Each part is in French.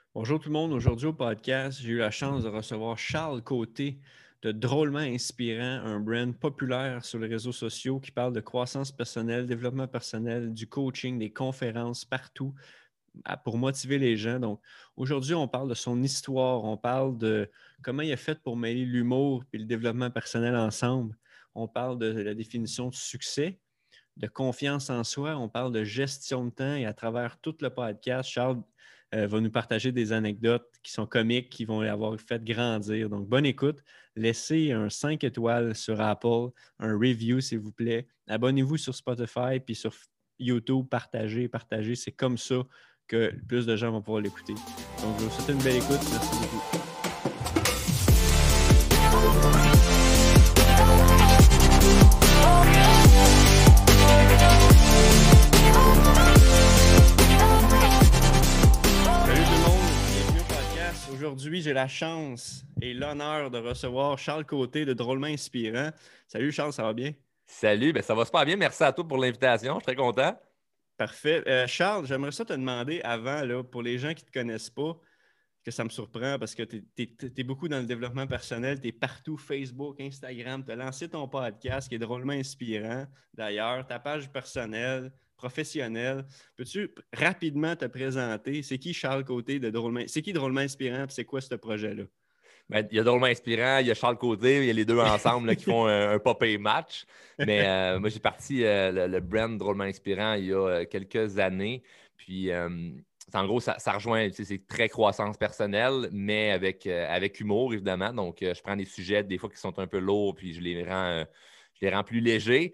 Bonjour tout le monde. Aujourd'hui au podcast, j'ai eu la chance de recevoir Charles Côté de Drôlement Inspirant, un brand populaire sur les réseaux sociaux qui parle de croissance personnelle, développement personnel, du coaching, des conférences partout pour motiver les gens. Donc aujourd'hui, on parle de son histoire, on parle de comment il a fait pour mêler l'humour et le développement personnel ensemble. On parle de la définition de succès, de confiance en soi, on parle de gestion de temps et à travers tout le podcast, Charles va nous partager des anecdotes qui sont comiques, qui vont l'avoir fait grandir. Donc, bonne écoute. Laissez un 5 étoiles sur Apple, un review, s'il vous plaît. Abonnez-vous sur Spotify puis sur YouTube. Partagez, partagez. C'est comme ça que plus de gens vont pouvoir l'écouter. Donc, je vous souhaite une belle écoute. Merci beaucoup. Aujourd'hui, j'ai la chance et l'honneur de recevoir Charles Côté de Drôlement Inspirant. Salut Charles, ça va bien? Salut, ça va super bien. Merci à toi pour l'invitation. Je suis très content. Parfait. Charles, j'aimerais ça te demander avant, là, pour les gens qui ne te connaissent pas, que ça me surprend parce que tu es beaucoup dans le développement personnel, tu es partout, Facebook, Instagram, tu as lancé ton podcast qui est Drôlement Inspirant. D'ailleurs, ta page personnelle, professionnelle. Peux-tu rapidement te présenter? C'est qui Charles Côté de Drôlement? C'est qui Drôlement Inspirant et c'est quoi ce projet-là? Il y a Drôlement Inspirant, il y a Charles Côté, il y a les deux ensemble là, qui font un pop-up match. Mais moi, j'ai parti le brand Drôlement Inspirant il y a quelques années. Puis, en gros, ça rejoint, c'est très croissance personnelle, mais avec humour, évidemment. Donc, je prends des sujets, des fois, qui sont un peu lourds, puis je les rends plus légers.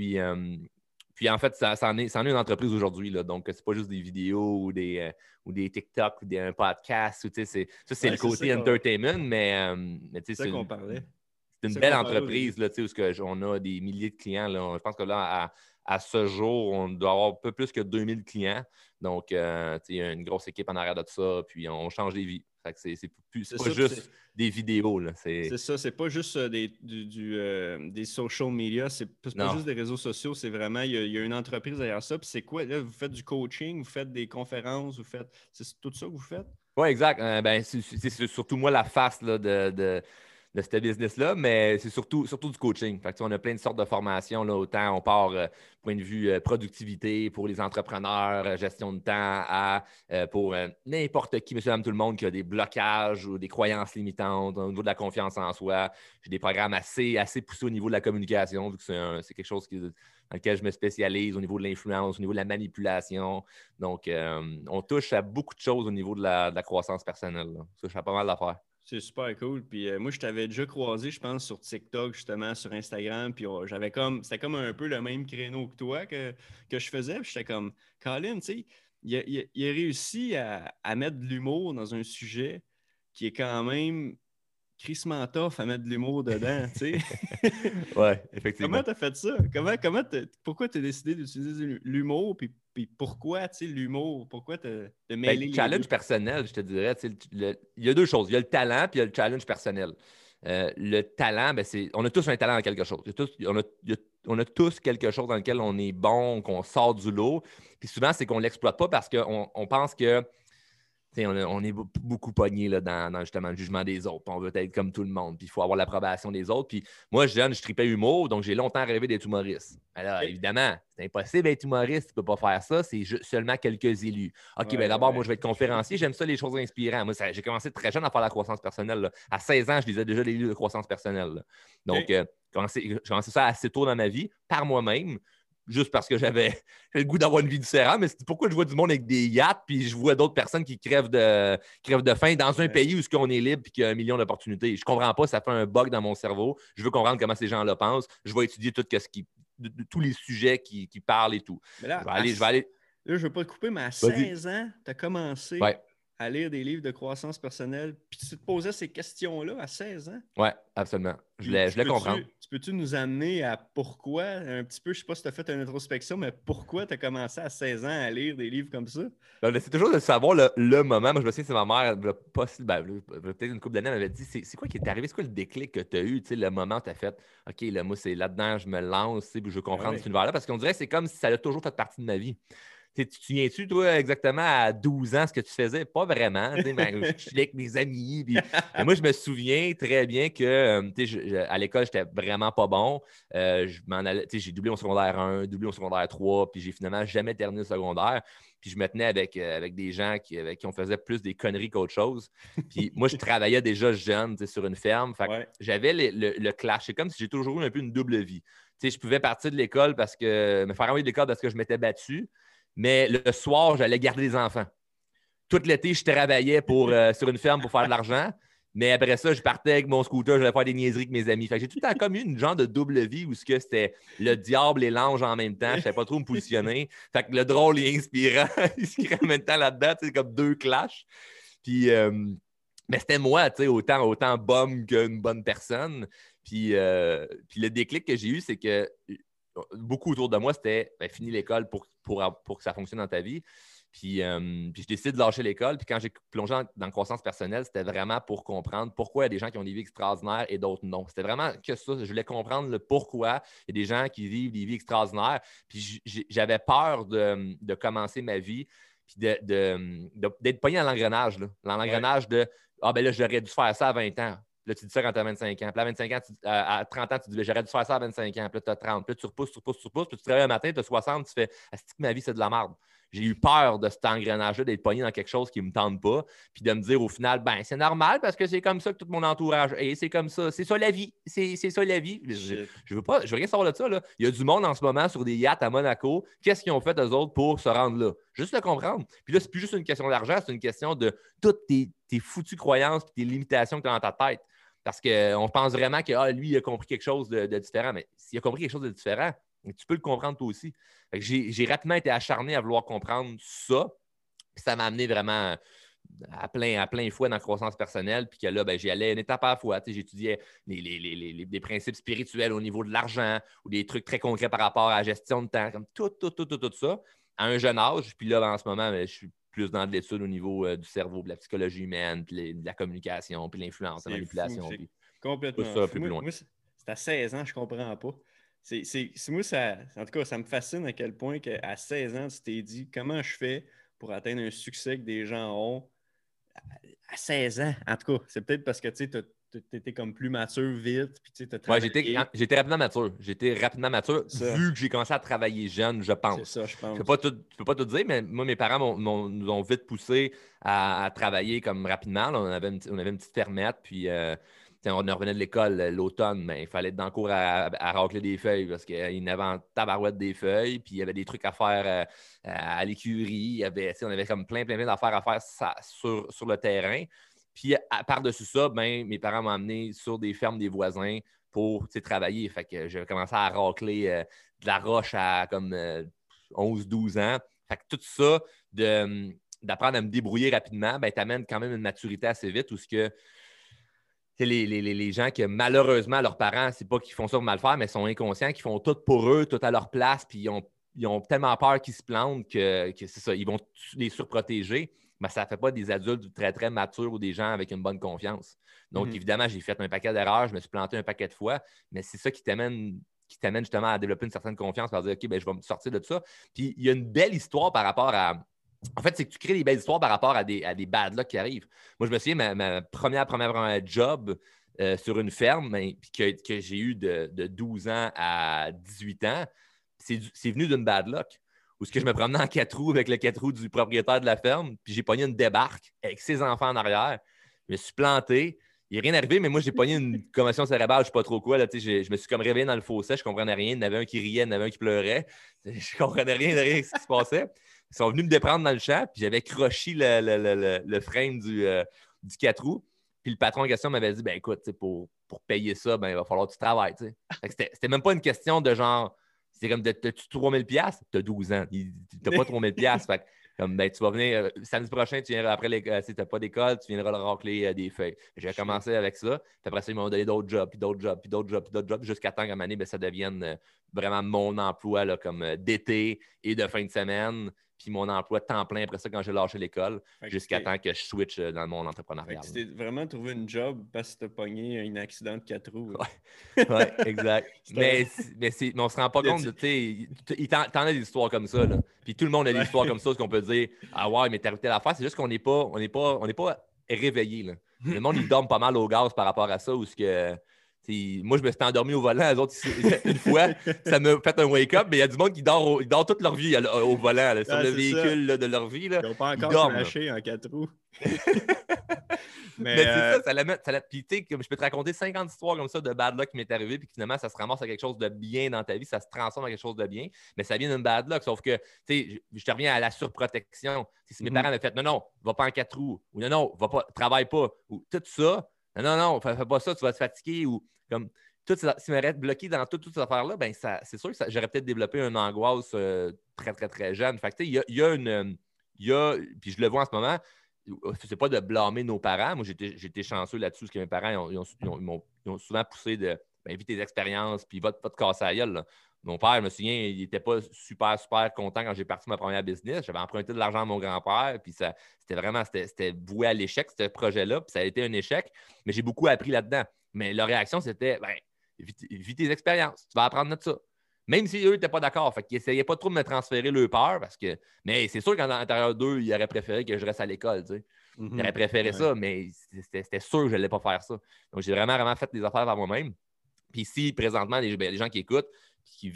Puis en fait, ça en est une entreprise aujourd'hui. Donc, c'est pas juste des vidéos ou des TikTok ou un podcast. C'est Ouais, le côté entertainment, mais c'est ça qu'on parlait. c'est une belle entreprise là, où on a des milliers de clients. Là. Je pense que là, à ce jour, on doit avoir un peu plus que 2000 clients. Donc, il y a une grosse équipe en arrière de ça, puis on change des vies. C'est pas juste des vidéos. C'est ça, c'est pas juste des social media, c'est pas juste des réseaux sociaux, c'est vraiment, il y a une entreprise derrière ça. Puis c'est quoi, là, vous faites du coaching, vous faites des conférences, c'est tout ça que vous faites? Oui, exact. C'est surtout moi la face là, de ce business-là, mais c'est surtout du coaching. Fait que, on a plein de sortes de formations. Là, autant on part point de vue productivité pour les entrepreneurs, gestion de temps, pour n'importe qui, monsieur, madame, tout le monde qui a des blocages ou des croyances limitantes au niveau de la confiance en soi. J'ai des programmes assez poussés au niveau de la communication, vu que c'est quelque chose dans lequel je me spécialise, au niveau de l'influence, au niveau de la manipulation. Donc, on touche à beaucoup de choses au niveau de la croissance personnelle. Là. Ça touche à pas mal d'affaires. C'est super cool. Puis moi, je t'avais déjà croisé, je pense, sur TikTok, justement, sur Instagram. Puis c'était comme un peu le même créneau que toi que je faisais. Puis j'étais comme, Colin, tu sais, il a réussi à mettre de l'humour dans un sujet qui est quand même crissement tough à mettre de l'humour dedans, tu sais. Oui, effectivement. Comment tu as fait ça? Pourquoi tu as décidé d'utiliser l'humour? Puis pourquoi, tu sais, l'humour? Pourquoi te mêler les challenge deux? personnel, je te dirais. Il y a deux choses. Il y a le talent puis il y a le challenge personnel. Le talent, on a tous un talent dans quelque chose. On a tous quelque chose dans lequel on est bon, qu'on sort du lot. Puis souvent, c'est qu'on ne l'exploite pas parce qu'on pense que on est beaucoup pogné là, dans justement le jugement des autres. On veut être comme tout le monde. Puis il faut avoir l'approbation des autres. Puis moi, jeune, je tripais humour, donc j'ai longtemps rêvé d'être humoriste. Alors, évidemment, c'est impossible d'être humoriste. Tu ne peux pas faire ça. C'est seulement quelques élus. OK, d'abord, moi, je vais être conférencier. J'aime ça, les choses inspirantes. Moi, j'ai commencé très jeune à faire la croissance personnelle. Là. À 16 ans, je lisais déjà des livres de croissance personnelle. Là. Donc, j'ai commencé ça assez tôt dans ma vie, par moi-même. Juste parce que j'avais le goût d'avoir une vie différente, mais c'est pourquoi je vois du monde avec des yachts, puis je vois d'autres personnes qui crèvent de faim dans un pays où on est libre et qu'il y a 1 million d'opportunités. Je ne comprends pas, ça fait un bug dans mon cerveau. Je veux comprendre comment ces gens-là pensent. Je vais étudier tous les sujets qui parlent et tout. Mais là, je vais aller. Là, je ne veux pas te couper, mais à 16 ans, tu as commencé Ouais. à lire des livres de croissance personnelle, puis tu te posais ces questions-là à 16 ans? Oui, absolument. Je voulais comprendre. Peux-tu nous amener à pourquoi, un petit peu, je ne sais pas si tu as fait une introspection, mais pourquoi tu as commencé à 16 ans à lire des livres comme ça? C'est toujours de savoir le moment. Moi, je me souviens, c'est ma mère, peut-être une couple d'années, elle m'avait dit c'est quoi qui est arrivé? C'est quoi le déclic que tu as eu? Le moment où tu as fait OK, là, moi, c'est là-dedans, je me lance, puis je veux comprendre cet univers-là. Parce qu'on dirait que c'est comme si ça a toujours fait partie de ma vie. Tu te souviens-tu, toi, exactement à 12 ans, ce que tu faisais? Pas vraiment. Mais je chillais avec mes amis. Mais moi, je me souviens très bien que à l'école, j'étais vraiment pas bon. Je m'en allais, j'ai doublé mon secondaire 1, doublé mon secondaire 3, puis j'ai finalement jamais terminé le secondaire. Puis je me tenais avec des gens avec qui on faisait plus des conneries qu'autre chose. Puis moi, je travaillais déjà jeune sur une ferme. Fait que j'avais le clash. C'est comme si j'ai toujours eu un peu une double vie. Je pouvais partir de l'école me faire envoyer de l'école parce que je m'étais battu. Mais le soir, j'allais garder les enfants. Tout l'été, je travaillais sur une ferme pour faire de l'argent. Mais après ça, je partais avec mon scooter, j'allais faire des niaiseries avec mes amis. Fait que j'ai tout le temps comme eu une genre de double vie où c'était le diable et l'ange en même temps. Je ne savais pas trop me positionner. Fait que le drôle et inspirant, il se crée en même temps là-dedans. C'est comme deux clashs. Puis, mais c'était moi, autant bum qu'une bonne personne. Puis le déclic que j'ai eu, c'est que beaucoup autour de moi, c'était fini l'école pour que ça fonctionne dans ta vie. Puis je décide de lâcher l'école. Puis quand j'ai plongé dans la croissance personnelle, c'était vraiment pour comprendre pourquoi il y a des gens qui ont des vies extraordinaires et d'autres non. C'était vraiment que ça. Je voulais comprendre le pourquoi il y a des gens qui vivent des vies extraordinaires. Puis j'avais peur de commencer ma vie puis d'être pogné dans l'engrenage. Dans l'engrenage de « Ah, ben là, j'aurais dû faire ça à 20 ans. » Là, tu dis ça quand tu as 25 ans. Puis à 25 ans, à 30 ans, tu dis j'aurais dû faire ça à 25 ans. Puis là, tu as 30. Puis là, tu repousses. Puis tu travailles un matin, tu as 60, tu fais est-ce que ma vie, c'est de la merde? J'ai eu peur de cet engrenage-là, d'être pogné dans quelque chose qui ne me tente pas. Puis de me dire au final, ben c'est normal parce que c'est comme ça que tout mon entourage est. C'est comme ça. C'est ça la vie. C'est ça la vie. Je veux rien savoir de ça. Là. Il y a du monde en ce moment sur des yachts à Monaco. Qu'est-ce qu'ils ont fait eux autres pour se rendre là? Juste le comprendre. Puis là, c'est plus juste une question d'argent, c'est une question de toutes tes foutues croyances et tes limitations que tu as dans ta tête. Parce qu'on pense vraiment que lui, il a compris quelque chose de différent. Mais s'il a compris quelque chose de différent, tu peux le comprendre toi aussi. J'ai rapidement été acharné à vouloir comprendre ça. Puis ça m'a amené vraiment à plein fouet dans la croissance personnelle. Puis que là, j'y allais une étape à la fois. J'étudiais des principes spirituels au niveau de l'argent ou des trucs très concrets par rapport à la gestion de temps, comme tout ça, à un jeune âge. Puis là, en ce moment, je suis plus dans de l'étude au niveau du cerveau, de la psychologie humaine, puis de la communication, puis l'influence, la manipulation. C'est complètement tout ça un peu plus loin. Moi, c'est à 16 ans, je comprends pas. Moi, en tout cas, ça me fascine à quel point qu'à 16 ans, tu t'es dit comment je fais pour atteindre un succès que des gens ont à 16 ans. En tout cas, c'est peut-être parce que tu étais comme plus mature vite. Puis tu as travaillé. J'étais rapidement mature. Vu que j'ai commencé à travailler jeune, je pense. C'est ça, je pense. Je peux pas tout dire, mais moi, mes parents nous ont vite poussé à travailler comme rapidement. Là, on avait une petite fermette, puis on revenait de l'école l'automne, mais il fallait être dans le cours à racler des feuilles parce qu'il y en avait en tabarouette des feuilles, puis il y avait des trucs à faire à l'écurie. On avait comme plein d'affaires à faire sur le terrain. Puis par-dessus ça, mes parents m'ont amené sur des fermes des voisins pour travailler. Fait que j'ai commencé à racler de la roche à comme 11-12 ans. Fait que tout ça, d'apprendre à me débrouiller rapidement, t'amène quand même une maturité assez vite où ce que les gens que malheureusement, leurs parents, c'est pas qu'ils font ça pour mal faire, mais sont inconscients, qu'ils font tout pour eux, tout à leur place, puis ils ont tellement peur qu'ils se plantent que c'est ça, ils vont les surprotéger. Mais ça ne fait pas des adultes très, très matures ou des gens avec une bonne confiance. Donc, évidemment, j'ai fait un paquet d'erreurs, je me suis planté un paquet de fois, mais c'est ça qui t'amène justement à développer une certaine confiance, par dire, OK, je vais me sortir de ça. Puis, il y a une belle histoire par rapport à... En fait, c'est que tu crées des belles histoires par rapport à des bad luck qui arrivent. Moi, je me souviens, ma première job sur une ferme que j'ai eu de 12 ans à 18 ans, c'est venu d'une bad luck. Où ce que je me promenais en 4 roues avec le 4 roues du propriétaire de la ferme, puis j'ai pogné une débarque avec ses enfants en arrière. Je me suis planté. Il n'est rien arrivé, mais moi, j'ai pogné une commotion cérébrale, je ne sais pas trop quoi. Là, je me suis comme réveillé dans le fossé, je ne comprenais rien. Il y en avait un qui riait, il y en avait un qui pleurait. Je ne comprenais rien de ce qui se passait. Ils sont venus me déprendre dans le champ, puis j'avais croché le frame du 4 roues. Puis le patron en question m'avait dit, écoute, pour payer ça, il va falloir que tu travailles. C'était même pas une question de genre... C'est comme, t'as-tu 3000$? Tu as 12 ans. Tu n'as pas 3000$. Fait comme, tu vas venir samedi prochain, tu viendras après si tu n'as pas d'école, tu viendras le racler des feuilles. J'ai commencé avec ça. Puis après ça, ils m'ont donné d'autres jobs, puis d'autres jobs, puis d'autres jobs, puis d'autres jobs, jusqu'à temps qu'à un moment donné, ça devienne vraiment mon emploi là, comme d'été et de fin de semaine. puis mon emploi de temps plein après ça quand j'ai lâché l'école, jusqu'à temps que je switch dans le monde entrepreneurial. Tu t'es vraiment trouvé une job parce que tu as pogné un accident de 4 roues. Oui, exact. mais on se rend pas compte de, tu sais, t'en as des histoires comme ça, là. Puis tout le monde a des histoires comme ça, ce qu'on peut dire, ah ouais, mais t'as arrêté l'affaire, c'est juste qu'on n'est pas réveillé, là. Le monde, il dorme pas mal au gaz par rapport à ça, où ce que. Moi, je me suis endormi au volant. Les autres, une fois, ça m'a fait un wake-up, mais il y a du monde qui dort, ils dorment toute leur vie au volant, là, sur le véhicule là, de leur vie. Là. Ils n'ont pas encore dorment, crashé en 4 roues. mais c'est ça la met. Puis, tu sais, comme je peux te raconter 50 histoires comme ça de bad luck qui m'est arrivé, puis finalement, ça se ramasse à quelque chose de bien dans ta vie, ça se transforme en quelque chose de bien, mais ça vient d'une bad luck. Sauf que, tu sais, je te reviens à la surprotection. Si mes parents m'avaient fait non, va pas en 4 roues, ou non, va pas, travaille pas, ou tout ça, non, fais pas ça, tu vas te fatiguer, ou comme. Tout ça, si je m'aurais bloqué dans toutes ces affaires-là, ben c'est sûr que j'aurais peut-être développé une angoisse très, très, très jeune. Fait que, il y a une. Puis je le vois en ce moment, c'est pas de blâmer nos parents. Moi, j'étais chanceux là-dessus, parce que mes parents ils m'ont souvent poussé de vite tes expériences, puis va te casser la gueule. Là. Mon père, je me souviens, il n'était pas super, super content quand j'ai parti ma première business. J'avais emprunté de l'argent à mon grand-père, puis c'était voué à l'échec, ce projet-là, puis ça a été un échec. Mais j'ai beaucoup appris là-dedans. Mais leur réaction, c'était vis tes expériences, tu vas apprendre de ça. Même si eux n'étaient pas d'accord. Fait qu'ils n'essayaient pas trop de me transférer leur peur parce que. Mais c'est sûr qu'à l'intérieur d'eux, ils auraient préféré que je reste à l'école. Tu sais. Ils auraient préféré ça, mais c'était sûr que je n'allais pas faire ça. Donc, j'ai vraiment, vraiment fait des affaires par moi-même. Puis ici, présentement, les gens qui écoutent, qui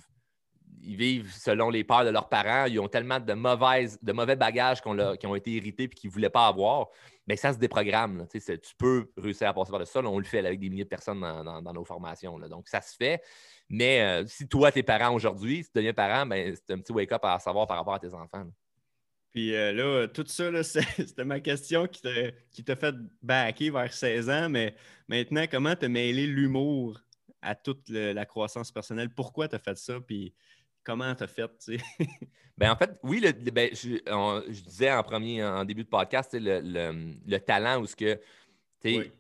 ils vivent selon les peurs de leurs parents, ils ont tellement de mauvais bagages qui ont été hérités et qu'ils ne voulaient pas avoir. Mais ça se déprogramme. Tu peux réussir à passer par ça. Là, on le fait avec des milliers de personnes dans nos formations. Là. Donc, ça se fait. Mais si toi, tes parents aujourd'hui, si tu deviens parent, ben, c'est un petit wake-up à savoir par rapport à tes enfants. Là. Puis là, tout ça, là, c'était ma question qui t'a fait backer vers 16 ans. Mais maintenant, comment tu as mêlé l'humour à toute la croissance personnelle? Pourquoi tu as fait ça? Puis comment tu as fait? Tu sais? Ben, en fait, oui, je disais en début de podcast, le talent où ce que Oui,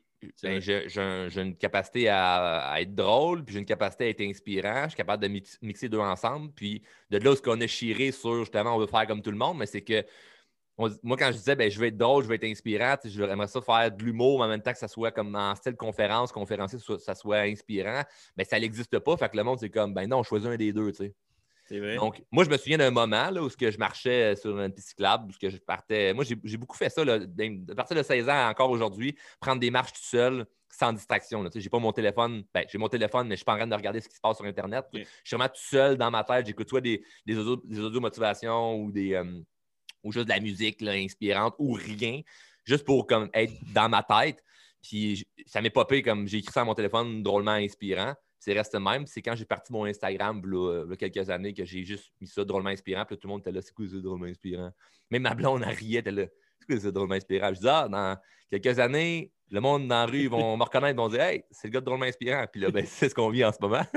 j'ai une capacité à être drôle, puis j'ai une capacité à être inspirant. Je suis capable de mixer deux ensemble. Puis de là, ce qu'on a chiré sur, justement, on veut faire comme tout le monde, mais c'est que moi, quand je disais, je veux être drôle, je veux être inspirant, j'aimerais ça faire de l'humour, mais en même temps que ça soit comme en style conférencier, ça soit inspirant, mais ça n'existe pas. Fait que le monde, c'est comme, non, je choisis un des deux, tu sais. C'est vrai. Donc, moi, je me souviens d'un moment là, où je marchais sur une piste cyclable, où je partais. Moi, j'ai beaucoup fait ça, là, à partir de 16 ans encore aujourd'hui, prendre des marches tout seul, sans distraction. Je n'ai pas mon téléphone. J'ai mon téléphone, mais je ne suis pas en train de regarder ce qui se passe sur Internet. Okay. Je suis vraiment tout seul dans ma tête. J'écoute soit des audios motivation ou ou juste de la musique là, inspirante ou rien, juste pour comme, être dans ma tête. Puis ça m'est popé comme j'ai écrit ça à mon téléphone drôlement inspirant. C'est resté même. C'est quand j'ai parti mon Instagram il y a quelques années que j'ai juste mis ça drôlement inspirant. Puis là, tout le monde était là, c'est quoi ça drôlement inspirant? Même ma blonde, elle riait, elle était là, c'est quoi ça drôlement inspirant? Je dis, dans quelques années, le monde dans la rue, ils vont me reconnaître, ils vont dire, hey, c'est le gars de drôlement inspirant. Puis là, c'est ce qu'on vit en ce moment.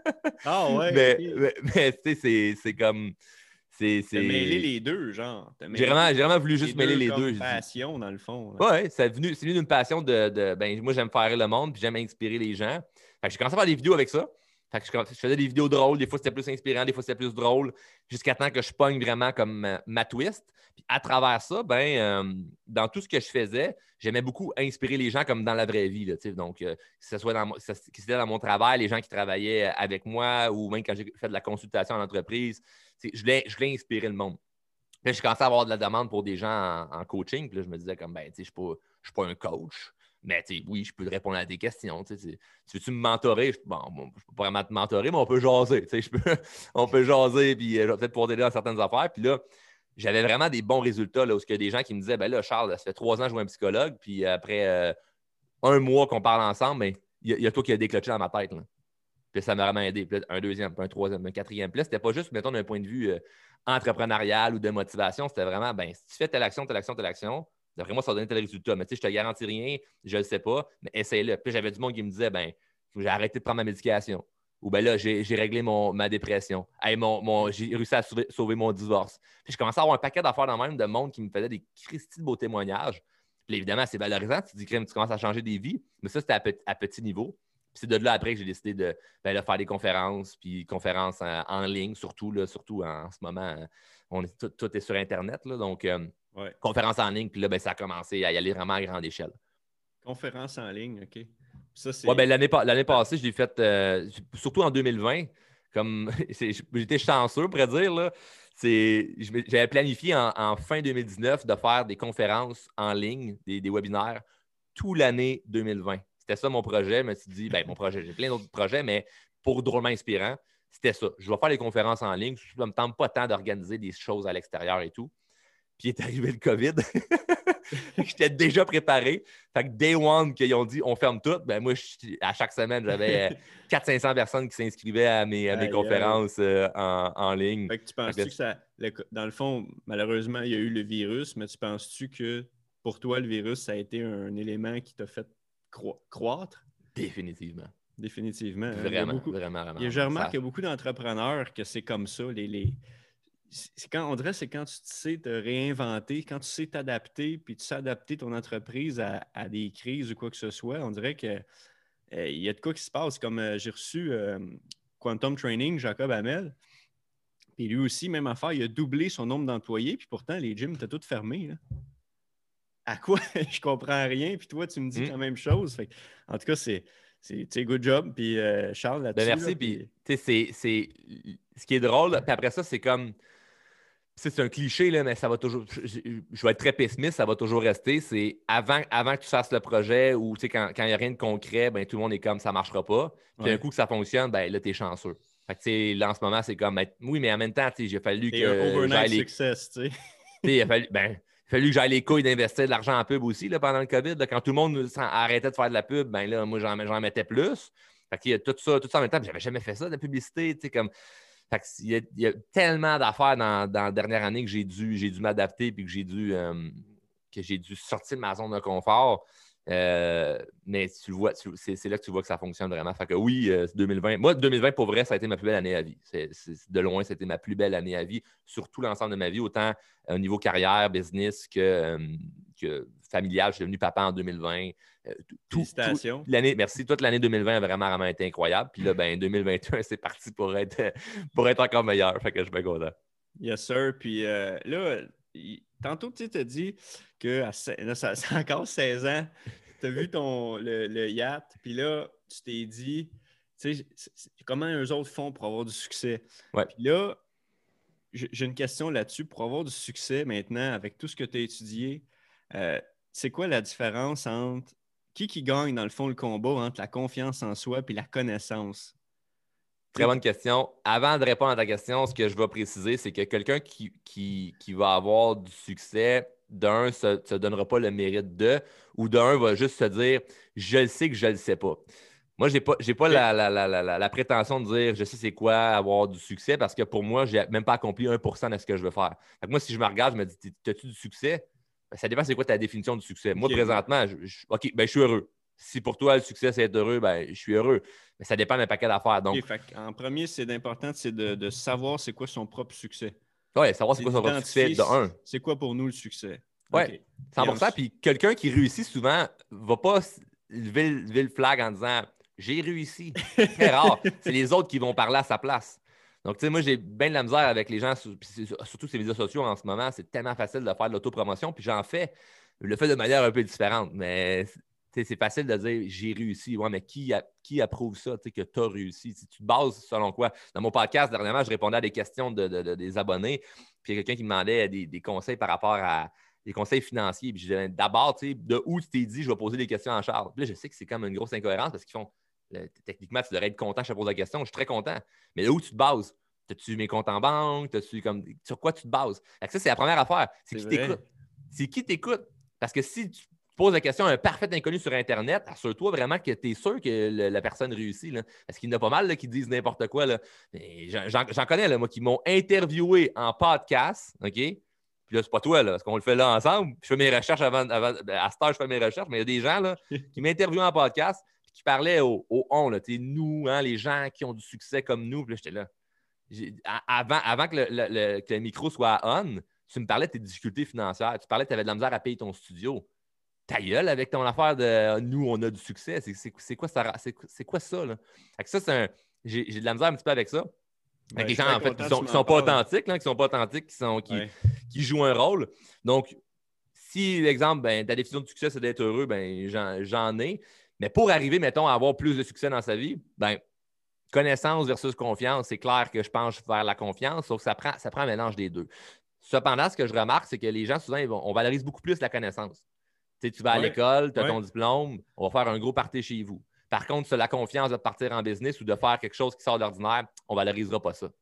Ah ouais. Mais tu sais, c'est comme. T'as mêlé les deux, genre. J'ai vraiment voulu juste mêler les deux. C'est une passion, dans le fond. Oui, c'est venu d'une passion moi, j'aime faire le monde, puis j'aime inspirer les gens. Fait que j'ai commencé à faire des vidéos avec ça. Fait que je faisais des vidéos drôles. Des fois, c'était plus inspirant, des fois, c'était plus drôle, jusqu'à temps que je pogne vraiment comme ma twist. Puis à travers ça, dans tout ce que je faisais, j'aimais beaucoup inspirer les gens comme dans la vraie vie. Là, donc, que ce soit c'était dans mon travail, les gens qui travaillaient avec moi, ou même quand j'ai fait de la consultation en entreprise, je voulais inspirer le monde. Puis j'ai commencé à avoir de la demande pour des gens en coaching. Puis là, je me disais comme, je ne suis pas un coach. Mais oui, je peux te répondre à tes questions. Tu veux-tu me mentorer? Je ne peux pas vraiment te mentorer, mais on peut jaser. On peut jaser, puis je vais peut-être pouvoir t'aider dans certaines affaires. Puis là, j'avais vraiment des bons résultats. Là, où il y a des gens qui me disaient, là, Charles, ça fait 3 ans que je vois un psychologue, puis après 1 mois qu'on parle ensemble, mais il y a toi qui a déclenché dans ma tête. Là. Puis ça m'a vraiment aidé. Puis un deuxième, puis un troisième, un quatrième. Puis là, c'était pas juste, mettons, d'un point de vue entrepreneurial ou de motivation. C'était vraiment, si tu fais telle action, d'après moi, ça va donner tel résultat. Mais tu sais, je te garantis rien, je ne le sais pas, mais essaye-le. Puis j'avais du monde qui me disait, j'ai arrêté de prendre ma médication. Ou là, j'ai réglé ma dépression. Hey, j'ai réussi à sauver mon divorce. Puis je commençais à avoir un paquet d'affaires dans le même de monde qui me faisait des Christy de beaux témoignages. Puis évidemment, c'est valorisant. Tu dis que tu commences à changer des vies, mais ça, c'était à petit niveau. Puis c'est de là après que j'ai décidé de faire des conférences, puis conférences en ligne, surtout en ce moment, tout est sur Internet. Là, donc, conférences en ligne, puis là, ça a commencé à y aller vraiment à grande échelle. Conférences en ligne, OK. Ça, c'est... Ouais, l'année passée, je l'ai faite, surtout en 2020. Comme j'étais chanceux, pour dire. Là. J'avais planifié en fin 2019 de faire des conférences en ligne, des webinaires, toute l'année 2020. C'était ça mon projet. Je me suis dit, mon projet, j'ai plein d'autres projets, mais pour Drôlement Inspirant, c'était ça. Je vais faire les conférences en ligne. Je ne me tente pas tant d'organiser des choses à l'extérieur et tout. Puis est arrivé le COVID. J'étais déjà préparé. Fait que day one, qu'ils ont dit on ferme tout, moi, à chaque semaine, j'avais 400-500 personnes qui s'inscrivaient à mes conférences en ligne. Fait que tu penses-tu que ça. Dans le fond, malheureusement, il y a eu le virus, mais tu penses-tu que pour toi, le virus, ça a été un élément qui t'a fait croître? Définitivement. Définitivement. Vraiment. Je remarque qu'il y a beaucoup d'entrepreneurs que c'est comme ça. On dirait que c'est quand tu sais te réinventer, quand tu sais t'adapter, puis tu sais adapter ton entreprise à des crises ou quoi que ce soit. On dirait que il y a de quoi qui se passe. Comme j'ai reçu Quantum Training, Jacob Hamel, puis lui aussi, même affaire, il a doublé son nombre d'employés, puis pourtant, les gyms étaient tous fermés. Là. À quoi? Je comprends rien, puis toi, tu me dis la même chose. Fait, en tout cas, c'est good job, puis Charles, là-dessus. Merci, puis ce qui est drôle, puis après ça, c'est comme... C'est un cliché, là, mais ça va toujours. Je vais être très pessimiste, ça va toujours rester. C'est avant que tu fasses le projet ou quand il n'y a rien de concret, tout le monde est comme ça ne marchera pas. Puis un coup que ça fonctionne, là, tu es chanceux. Fait que, là, en ce moment, c'est comme oui, mais en même temps, j'ai fallu que. C'est un overnight success, tu sais. Il a fallu que j'aille les couilles d'investir de l'argent en pub aussi là, pendant le COVID. Là, quand tout le monde arrêtait de faire de la pub, là, moi, j'en mettais plus. Fait qu'il y a tout ça en même temps. J'avais jamais fait ça, de la publicité, comme. Fait il y a tellement d'affaires dans la dernière année que j'ai dû m'adapter et que j'ai dû sortir de ma zone de confort. Mais tu le vois, c'est là que tu vois que ça fonctionne vraiment. Fait que oui, 2020. Moi, 2020, pour vrai, ça a été ma plus belle année à vie. De loin, c'était ma plus belle année à vie sur tout l'ensemble de ma vie, autant au niveau carrière, business que familial. Je suis devenu papa en 2020. Félicitations. Merci. Toute l'année 2020 a vraiment été incroyable. Puis là, 2021, c'est parti pour être encore meilleur. Fait que je suis bien content. Yes, sir. Puis là, tantôt, tu as dit que ça a encore 16 ans. Tu as vu le yacht. Puis là, tu t'es dit, tu sais, comment eux autres font pour avoir du succès? Ouais. Puis là, j'ai une question là-dessus. Pour avoir du succès maintenant, avec tout ce que tu as étudié, c'est quoi la différence entre qui gagne, dans le fond, le combat entre la confiance en soi et la connaissance? Très bonne question. Avant de répondre à ta question, ce que je vais préciser, c'est que quelqu'un qui va avoir du succès, d'un, ne se donnera pas le mérite de, ou d'un, va juste se dire « je le sais que je ne le sais pas ». Moi, je n'ai pas la prétention de dire « je sais c'est quoi avoir du succès » parce que pour moi, je n'ai même pas accompli 1% de ce que je veux faire. Fait que moi, si je me regarde, je me dis « as-tu du succès? » Ça dépend c'est quoi ta définition du succès. Moi, présentement, je suis heureux. Si pour toi, le succès, c'est être heureux, je suis heureux. Mais ça dépend d'un paquet d'affaires. Donc, en premier, c'est important, c'est de savoir c'est quoi son propre succès. Oui, savoir c'est quoi son propre succès de un. C'est quoi pour nous le succès? Oui, okay. 100%. Puis quelqu'un qui réussit souvent ne va pas lever le flag en disant « j'ai réussi ». C'est très rare. C'est les autres qui vont parler à sa place. Donc, tu sais, moi, j'ai bien de la misère avec les gens, surtout ces médias sociaux en ce moment. C'est tellement facile de faire de l'autopromotion. Puis j'en fais. Je le fais de manière un peu différente. Mais c'est facile de dire « j'ai réussi ». Ouais, mais qui approuve ça, que tu as réussi? Tu te bases selon quoi? Dans mon podcast, dernièrement, je répondais à des questions des abonnés. Puis il y a quelqu'un qui me demandait des conseils par rapport à des conseils financiers. Puis je disais d'abord, de où tu t'es dit je vais poser des questions à Charles? Puis là, je sais que c'est comme une grosse incohérence parce qu'ils font techniquement, tu devrais être content que je te pose la question. Je suis très content. Mais là où tu te bases? As-tu mes comptes en banque? Sur quoi tu te bases? Ça, c'est la première affaire. C'est qui t'écoute. C'est qui t'écoute. Parce que si tu poses la question à un parfait inconnu sur Internet, assure-toi vraiment que tu es sûr que la personne réussit. Là. Parce qu'il y en a pas mal là, qui disent n'importe quoi. Là. J'en connais, là, moi, qui m'ont interviewé en podcast. OK? Puis là, c'est pas toi, là, parce qu'on le fait là ensemble. Je fais mes recherches avant à cette heure, je fais mes recherches, mais il y a des gens là, qui m'interviewent en podcast et qui parlaient au on, là, nous, hein, les gens qui ont du succès comme nous. Puis là, j'étais là. Avant que le micro soit on, tu me parlais de tes difficultés financières. Tu parlais que tu avais de la misère à payer ton studio. ta gueule avec ton affaire de nous, on a du succès. C'est quoi ça? C'est quoi ça, là? Fait que ça, j'ai de la misère un petit peu avec ça. Avec les gens, en fait, qui sont pas authentiques, là, qui jouent un rôle. Donc, si, exemple, ta définition de succès, c'est d'être heureux, j'en ai. Mais pour arriver, mettons, à avoir plus de succès dans sa vie, connaissance versus confiance, c'est clair que je penche vers la confiance, sauf que ça prend un mélange des deux. Cependant, ce que je remarque, c'est que les gens, souvent, on valorise beaucoup plus la connaissance. Tu vas à l'école, tu as ton diplôme, on va faire un gros party chez vous. Par contre, la confiance de partir en business ou de faire quelque chose qui sort de l'ordinaire, on ne valorisera pas ça.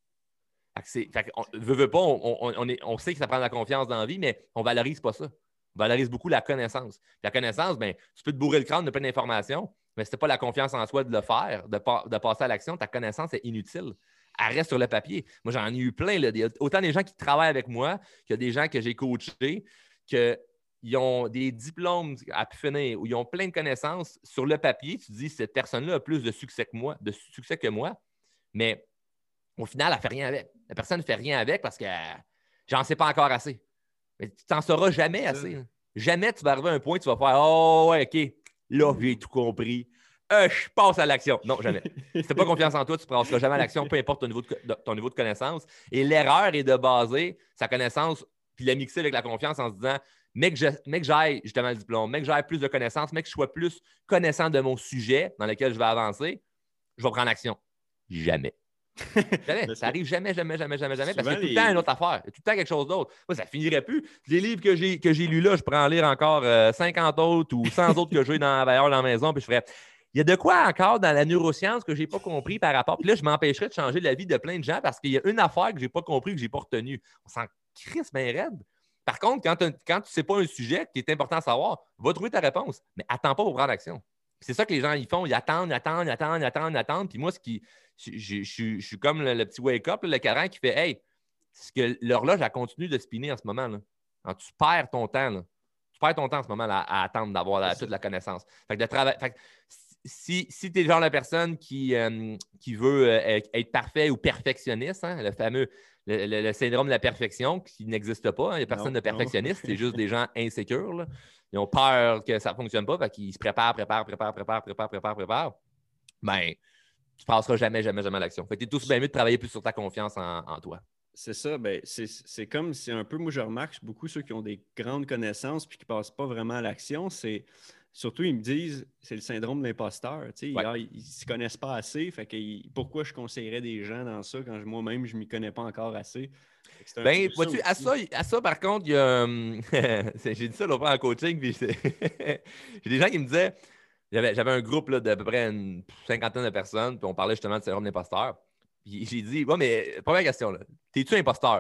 On sait que ça prend de la confiance dans la vie, mais on ne valorise pas ça. On valorise beaucoup la connaissance. Puis la connaissance, tu peux te bourrer le crâne de plein d'informations, mais si tu n'as pas la confiance en soi de le faire, de passer à l'action, ta connaissance est inutile. Elle reste sur le papier. Moi, j'en ai eu plein. Là, autant des gens qui travaillent avec moi que des gens que j'ai coachés, qu'ils ont des diplômes à pu finir ou ils ont plein de connaissances. Sur le papier, tu te dis, cette personne-là a plus de succès que moi, mais au final, elle ne fait rien avec. La personne ne fait rien avec parce que j'en sais pas encore assez. Mais tu n'en sauras jamais assez. Là. Jamais tu vas arriver à un point où tu vas faire « Oh, ouais, OK, là, j'ai tout compris. Je passe à l'action. » Non, jamais. Si tu n'as pas confiance en toi, tu ne passeras jamais à l'action, peu importe ton niveau de connaissance. Et l'erreur est de baser sa connaissance puis la mixer avec la confiance en se disant « Mec, que j'aille justement le diplôme, mec, que j'aille plus de connaissances, mec, que je sois plus connaissant de mon sujet dans lequel je vais avancer, je vais prendre l'action. » Jamais. Jamais. Ça arrive jamais, parce qu'il y a tout le temps une autre affaire. Il y a tout le temps quelque chose d'autre. Moi, ça finirait plus. Les livres que j'ai lus là, je pourrais en lire encore 50 autres ou 100 autres que j'ai dans la maison, puis je ferais. Il y a de quoi encore dans la neuroscience que je n'ai pas compris par rapport. Puis là, je m'empêcherais de changer la vie de plein de gens parce qu'il y a une affaire que je n'ai pas compris, que je n'ai pas retenue. On s'en crisse bien raide. Par contre, quand tu ne sais pas un sujet qui est important à savoir, va trouver ta réponse, mais attends pas pour prendre action. C'est ça que les gens ils font. Ils attendent. Puis moi, je suis comme le petit wake-up, le cadran qui fait « Hey, c'est que l'horloge, elle continue de spinner en ce moment. Là. Quand tu perds ton temps. Là. Tu perds ton temps en ce moment là, à attendre d'avoir toute la connaissance. » Fait que de travail. Si tu es le genre de personne qui veut être parfait ou perfectionniste, hein, le fameux le syndrome de la perfection qui n'existe pas. Il n'y a personne de perfectionniste, c'est juste des gens insécures. Là. Ils ont peur que ça ne fonctionne pas, fait qu'ils se préparent. Ben, tu ne passeras jamais à l'action. Fait que tu es tout bien mieux de travailler plus sur ta confiance en toi. C'est ça, c'est comme c'est un peu, moi je remarque beaucoup ceux qui ont des grandes connaissances puis qui ne passent pas vraiment à l'action, c'est surtout ils me disent c'est le syndrome de l'imposteur. Ils ne se connaissent pas assez, fait que pourquoi je conseillerais des gens dans ça quand moi-même je ne m'y connais pas encore assez? Vois-tu, à ça, par contre, il y a. J'ai dit ça l'autre fois en coaching, puis j'ai des gens qui me disaient. J'avais un groupe là, d'à peu près une cinquantaine de personnes, puis on parlait justement de syndrome d'imposteur. Puis j'ai dit, ouais, mais première question, là, t'es-tu imposteur?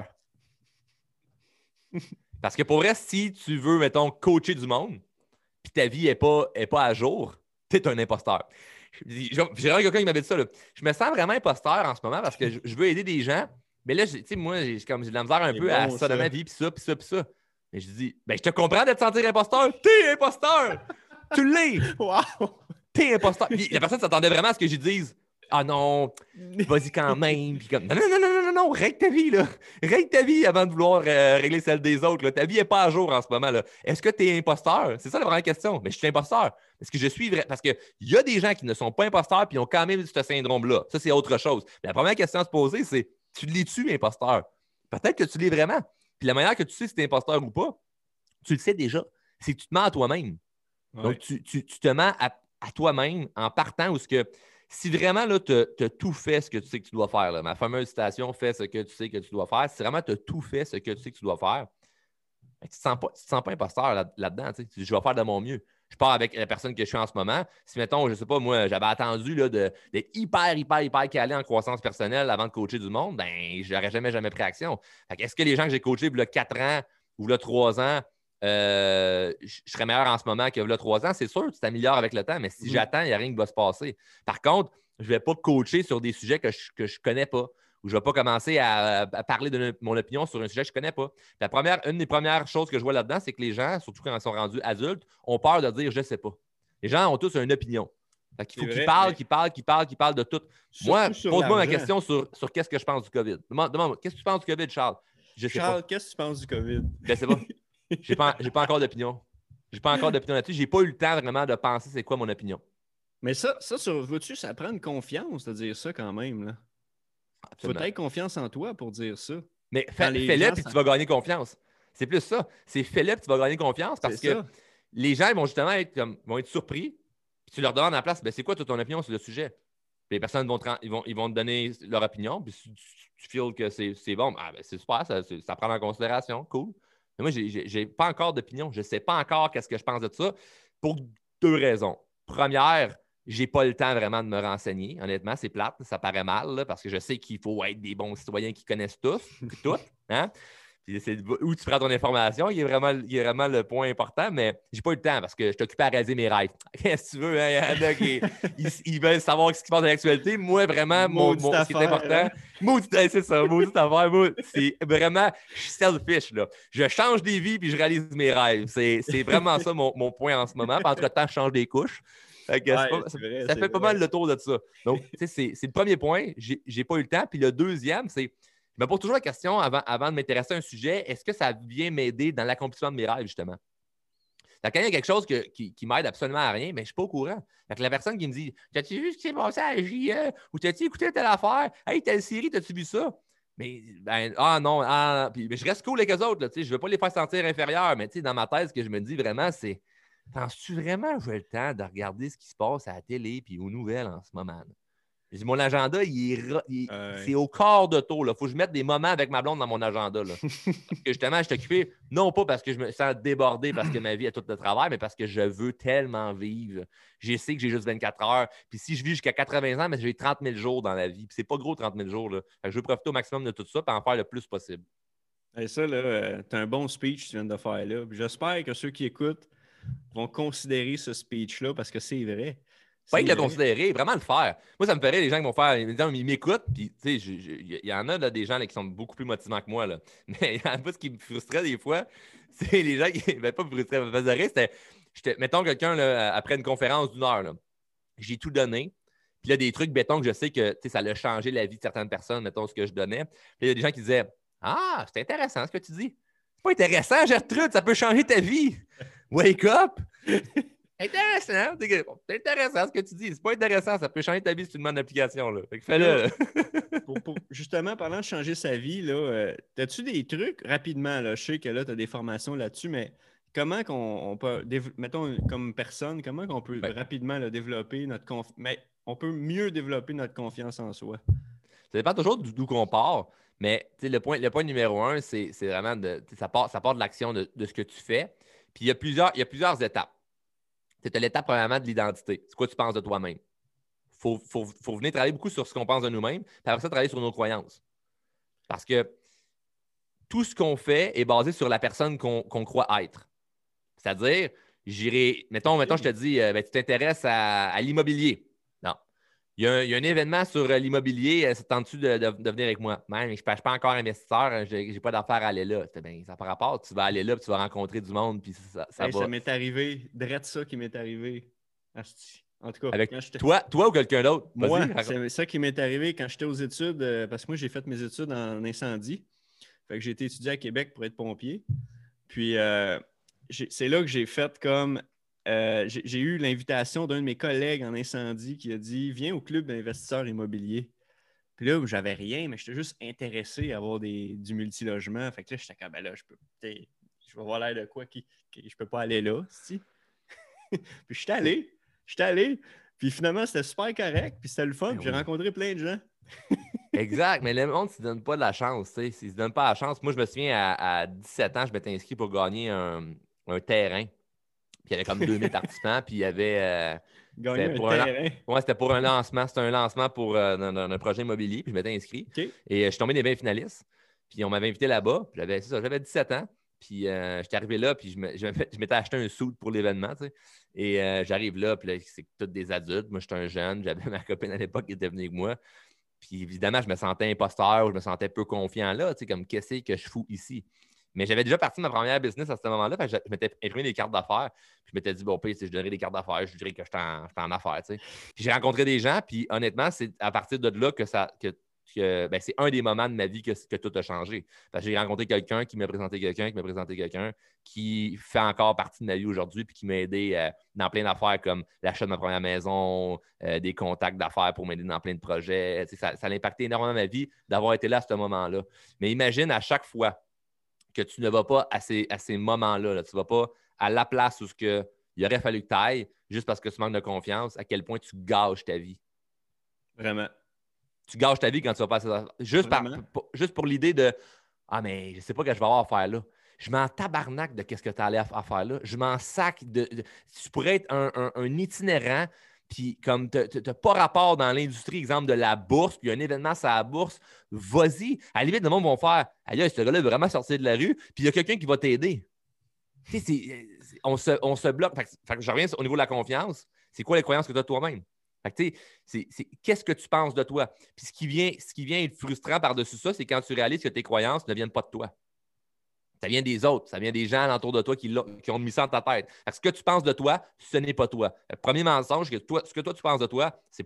Parce que pour vrai, si tu veux, mettons, coacher du monde, puis ta vie n'est pas à jour, t'es un imposteur. J'ai vraiment quelqu'un qui m'avait dit ça. Là. Je me sens vraiment imposteur en ce moment parce que je veux aider des gens. Mais là, tu sais, moi, j'ai de la misère un peu à ça dans ma vie, puis ça. Mais je dis, je te comprends de te sentir imposteur. T'es imposteur! Tu l'es! Wow! T'es imposteur! Puis la personne s'attendait vraiment à ce que je dise. Ah non, vas-y quand même. Puis comme, non, règle ta vie, là. Règle ta vie avant de vouloir régler celle des autres. Là. Ta vie n'est pas à jour en ce moment. Là. Est-ce que tu es imposteur? C'est ça la vraie question. Mais je suis imposteur. Est-ce que je suis vrai? Parce qu'il y a des gens qui ne sont pas imposteurs et ont quand même ce syndrome-là. Ça, c'est autre chose. Mais la première question à se poser, c'est tu l'es-tu, imposteur? Peut-être que tu l'es vraiment. Puis la manière que tu sais si tu es imposteur ou pas, tu le sais déjà. C'est que tu te mens à toi-même. Ouais. Donc, tu te mens à toi-même en partant où ce que. Si vraiment, tu as tout fait ce que tu sais que tu dois faire, là, ma fameuse citation « fais ce que tu sais que tu dois faire », si vraiment tu as tout fait ce que tu sais que tu dois faire, tu ne te sens pas imposteur là-dedans. Tu sais. Je vais faire de mon mieux. Je pars avec la personne que je suis en ce moment. Si, mettons, je ne sais pas, moi, j'avais attendu d'être hyper calé en croissance personnelle avant de coacher du monde, je n'aurais jamais pris action. Est-ce que les gens que j'ai coachés il y a 4 ans ou il y a 3 ans, je serais meilleur en ce moment qu'il y a 3 ans, c'est sûr, tu t'améliores avec le temps, mais si j'attends, il n'y a rien qui va se passer. Par contre, je ne vais pas coacher sur des sujets que je ne connais pas, ou je ne vais pas commencer à parler de mon opinion sur un sujet que je ne connais pas. Une des premières choses que je vois là-dedans, c'est que les gens, surtout quand ils sont rendus adultes, ont peur de dire « je ne sais pas ». Les gens ont tous une opinion. Il faut qu'ils parlent de tout. Moi, pose-moi ma question sur qu'est-ce que je pense du COVID. Demande-moi, qu'est-ce que tu penses du COVID, Charles? Charles, qu'est-ce que tu penses du COVID? Je ne sais pas. J'ai pas encore d'opinion. J'ai pas encore d'opinion là-dessus. J'ai pas eu le temps vraiment de penser c'est quoi mon opinion. Mais ça vois-tu, ça prend une confiance de dire ça quand même, là. Faut Absolument. avoir confiance en toi pour dire ça. Mais Quand les fais-le gens, puis tu vas gagner confiance. C'est plus ça. C'est fais-le puis tu vas gagner confiance c'est parce que ça. les gens ils vont justement vont être surpris. Puis tu leur demandes à la place, ben, c'est quoi toi, ton opinion sur le sujet? Puis les personnes ils vont te donner leur opinion. Puis si tu feels que c'est bon, ben, c'est super, ça prend en considération. Cool. Mais moi, j'ai pas encore d'opinion. Je ne sais pas encore qu'est-ce que je pense de ça pour deux raisons. Première, j'ai pas le temps vraiment de me renseigner. Honnêtement, c'est plate, ça paraît mal là, parce que je sais qu'il faut être des bons citoyens qui connaissent tout. Hein? Puis c'est où tu prends ton information, il est vraiment le point important, mais j'ai pas eu le temps parce que je t'occupais à réaliser mes rêves. Qu'est-ce que tu veux, hein? Il y en a qui ils veulent savoir ce qui se passe dans l'actualité. Moi, vraiment, Maudite ce qui est affaire, important, hein? c'est ça, maudite affaire. Moi, c'est vraiment, je suis selfish, là. Je change des vies puis je réalise mes rêves. C'est vraiment ça mon point en ce moment. Puis entre-temps, je change des couches. Fait que Ouais, c'est vrai, ça c'est fait pas vrai. mal le tour de ça. Donc, tu sais, c'est le premier point. J'ai pas eu le temps. Puis le deuxième, c'est je me pose toujours la question avant de m'intéresser à un sujet, est-ce que ça vient m'aider dans l'accomplissement de mes rêves, justement? Quand il y a quelque chose qui m'aide absolument à rien, mais je ne suis pas au courant. Fait que la personne qui me dit t'as-tu vu ce qui s'est passé à la JE ou t'as-tu écouté telle affaire? Hey, telle série, t'as-tu vu ça? Mais non, puis, mais je reste cool avec eux autres. Là, je ne veux pas les faire sentir inférieurs, mais dans ma tête, ce que je me dis vraiment, c'est penses-tu vraiment que j'ai le temps de regarder ce qui se passe à la télé et aux nouvelles en ce moment? Là? Mon agenda, c'est au quart de tour. Il faut que je mette des moments avec ma blonde dans mon agenda. Là. Parce que justement, je suis occupé, non pas parce que je me sens débordé parce que ma vie est toute de travail, mais parce que je veux tellement vivre. Je sais que j'ai juste 24 heures. Puis si je vis jusqu'à 80 ans, mais j'ai 30 000 jours dans la vie. Puis c'est pas gros 30 000 jours. Là. Fait que je veux profiter au maximum de tout ça et en faire le plus possible. Et ça, là, t'as un bon speech que tu viens de faire là. Puis j'espère que ceux qui écoutent vont considérer ce speech-là parce que c'est vrai. Pas C'est le vrai. considérer, vraiment le faire. Moi, ça me ferait les gens qui vont faire, ils m'écoutent, puis tu sais, il y en a là, des gens là, qui sont beaucoup plus motivants que moi, là. Mais il y en a pas ce qui me frustrait des fois, c'est les gens qui, ben, pas me frustraient, me faisaient rire, mettons quelqu'un là, après une conférence d'une heure, là, j'ai tout donné, puis là, des trucs, mettons que je sais que ça a changé la vie de certaines personnes, mettons ce que je donnais, puis il y a des gens qui disaient, ah, c'est intéressant ce que tu dis. C'est pas intéressant, Gertrude, ça peut changer ta vie. Wake up! Intéressant, c'est intéressant ce que tu dis. C'est pas intéressant, ça peut changer ta vie si tu demandes l'application. Fait que fais-le. Justement, parlant de changer sa vie, as-tu des trucs rapidement? Là, je sais que là, tu as des formations là-dessus, mais comment on peut, mettons, comme personne, comment on peut rapidement là, développer notre confiance, mais on peut mieux développer notre confiance en soi? Ça dépend toujours d'où qu'on part, mais le point numéro un, c'est vraiment ça part de l'action de ce que tu fais. Puis il y a plusieurs étapes. Tu as l'étape, premièrement, de l'identité. C'est quoi tu penses de toi-même? Faut venir travailler beaucoup sur ce qu'on pense de nous-mêmes, puis après ça, travailler sur nos croyances. Parce que tout ce qu'on fait est basé sur la personne qu'on croit être. C'est-à-dire, mettons, je te dis, tu t'intéresses à l'immobilier. Non. Il y a un événement sur l'immobilier, ça tente-tu de venir avec moi? Même, je ne suis pas encore investisseur, je n'ai pas d'affaires à aller là. Ben, ça par rapport, tu vas aller là, puis tu vas rencontrer du monde, puis ça va. Ça m'est arrivé, drette ça qui m'est arrivé. Asti. En tout cas, Avec toi ou quelqu'un d'autre? Moi, c'est ça qui m'est arrivé quand j'étais aux études, parce que moi, j'ai fait mes études en incendie. Fait que j'ai été étudié à Québec pour être pompier. Puis, c'est là que j'ai fait comme... j'ai eu l'invitation d'un de mes collègues en incendie qui a dit « Viens au club d'investisseurs immobiliers ». Puis là, j'avais rien, mais j'étais juste intéressé à avoir du multilogement. Fait que là, j'étais comme, ben là, je vais avoir l'air de quoi je peux pas aller là, si. Puis je suis allé. Puis finalement, c'était super correct. Puis c'était le fun. Ben J'ai rencontré plein de gens. Exact, mais le monde ne se donne pas de la chance. S'il ne se donne pas la chance, moi, je me souviens, à 17 ans, je m'étais inscrit pour gagner un terrain. Puis il y avait comme 2000 participants, puis il y avait... Gagner un terrain. Ouais, c'était pour un lancement. C'était un lancement pour un projet immobilier, puis je m'étais inscrit. Okay. Et je suis tombé des 20 finalistes. Puis on m'avait invité là-bas. Puis j'avais 17 ans. Puis j'étais arrivé là, puis je m'étais acheté un suit pour l'événement, tu sais. Et j'arrive là, puis là, c'est tous des adultes. Moi, j'étais un jeune. J'avais ma copine à l'époque qui était venue avec moi. Puis évidemment, je me sentais imposteur, je me sentais peu confiant là, tu sais, comme qu'est-ce que je fous ici. Mais j'avais déjà parti de ma première business à ce moment-là. Je m'étais imprimé des cartes d'affaires. Puis je m'étais dit, bon, si je donnerais des cartes d'affaires, je dirais que je suis en affaires. Tu sais. Puis j'ai rencontré des gens. Puis honnêtement, c'est à partir de là que c'est un des moments de ma vie que tout a changé. Parce que j'ai rencontré quelqu'un qui m'a présenté quelqu'un qui fait encore partie de ma vie aujourd'hui puis qui m'a aidé dans plein d'affaires comme l'achat de ma première maison, des contacts d'affaires pour m'aider dans plein de projets. Ça a impacté énormément ma vie d'avoir été là à ce moment-là. Mais imagine à chaque fois que tu ne vas pas à ces moments-là, là, tu ne vas pas à la place où il aurait fallu que tu ailles juste parce que tu manques de confiance, à quel point tu gâches ta vie. Vraiment. Tu gâches ta vie quand tu vas passer juste pour l'idée de ah, mais je ne sais pas ce que je vais avoir à faire là. Je m'en tabarnak de qu'est-ce que tu allais à faire là. Je m'en sac tu pourrais être un itinérant, puis comme tu n'as pas rapport dans l'industrie, exemple de la bourse, puis il y a un événement sur la bourse, vas-y. À la limite, le monde va faire aïe, ce gars-là est vraiment sortir de la rue, puis il y a quelqu'un qui va t'aider. Tu sais, on se bloque. Fait que je reviens au niveau de la confiance. C'est quoi les croyances que tu as toi-même? Fait que, tu sais, qu'est-ce que tu penses de toi? Puis ce qui vient être frustrant par-dessus ça, c'est quand tu réalises que tes croyances ne viennent pas de toi. Ça vient des autres, ça vient des gens autour de toi qui ont mis ça dans ta tête. Parce que ce que tu penses de toi, ce n'est pas toi. Le premier mensonge, ce que toi tu penses de toi, ce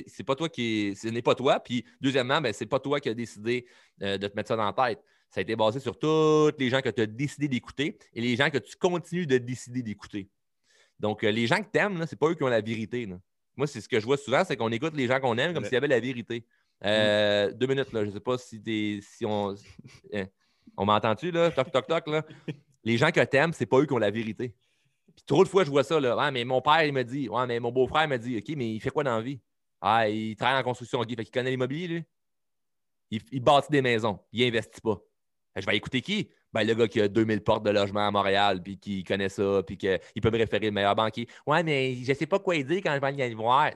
n'est pas toi. Puis deuxièmement, ce n'est pas toi qui as décidé de te mettre ça dans la tête. Ça a été basé sur tous les gens que tu as décidé d'écouter et les gens que tu continues de décider d'écouter. Donc, les gens que tu aimes, ce n'est pas eux qui ont la vérité. Là. Moi, c'est ce que je vois souvent, c'est qu'on écoute les gens qu'on aime comme s'il y avait la vérité. 2 minutes, là, je ne sais pas si on... On m'entend-tu, là? Toc, toc, toc, là. Les gens que tu aimes, c'est pas eux qui ont la vérité. Puis trop de fois, je vois ça, là. Ouais, mais mon père, il me dit. Ouais, mais mon beau-frère me dit. OK, mais il fait quoi dans la vie? Ah, il travaille en construction. OK, fait qu'il connaît l'immobilier, lui. Il bâtit des maisons. Il investit pas. Je vais écouter qui? Ben, le gars qui a 2000 portes de logement à Montréal, puis qui connaît ça, puis qu'il peut me référer le meilleur banquier. Ouais, mais je sais pas quoi dire quand je vais aller voir.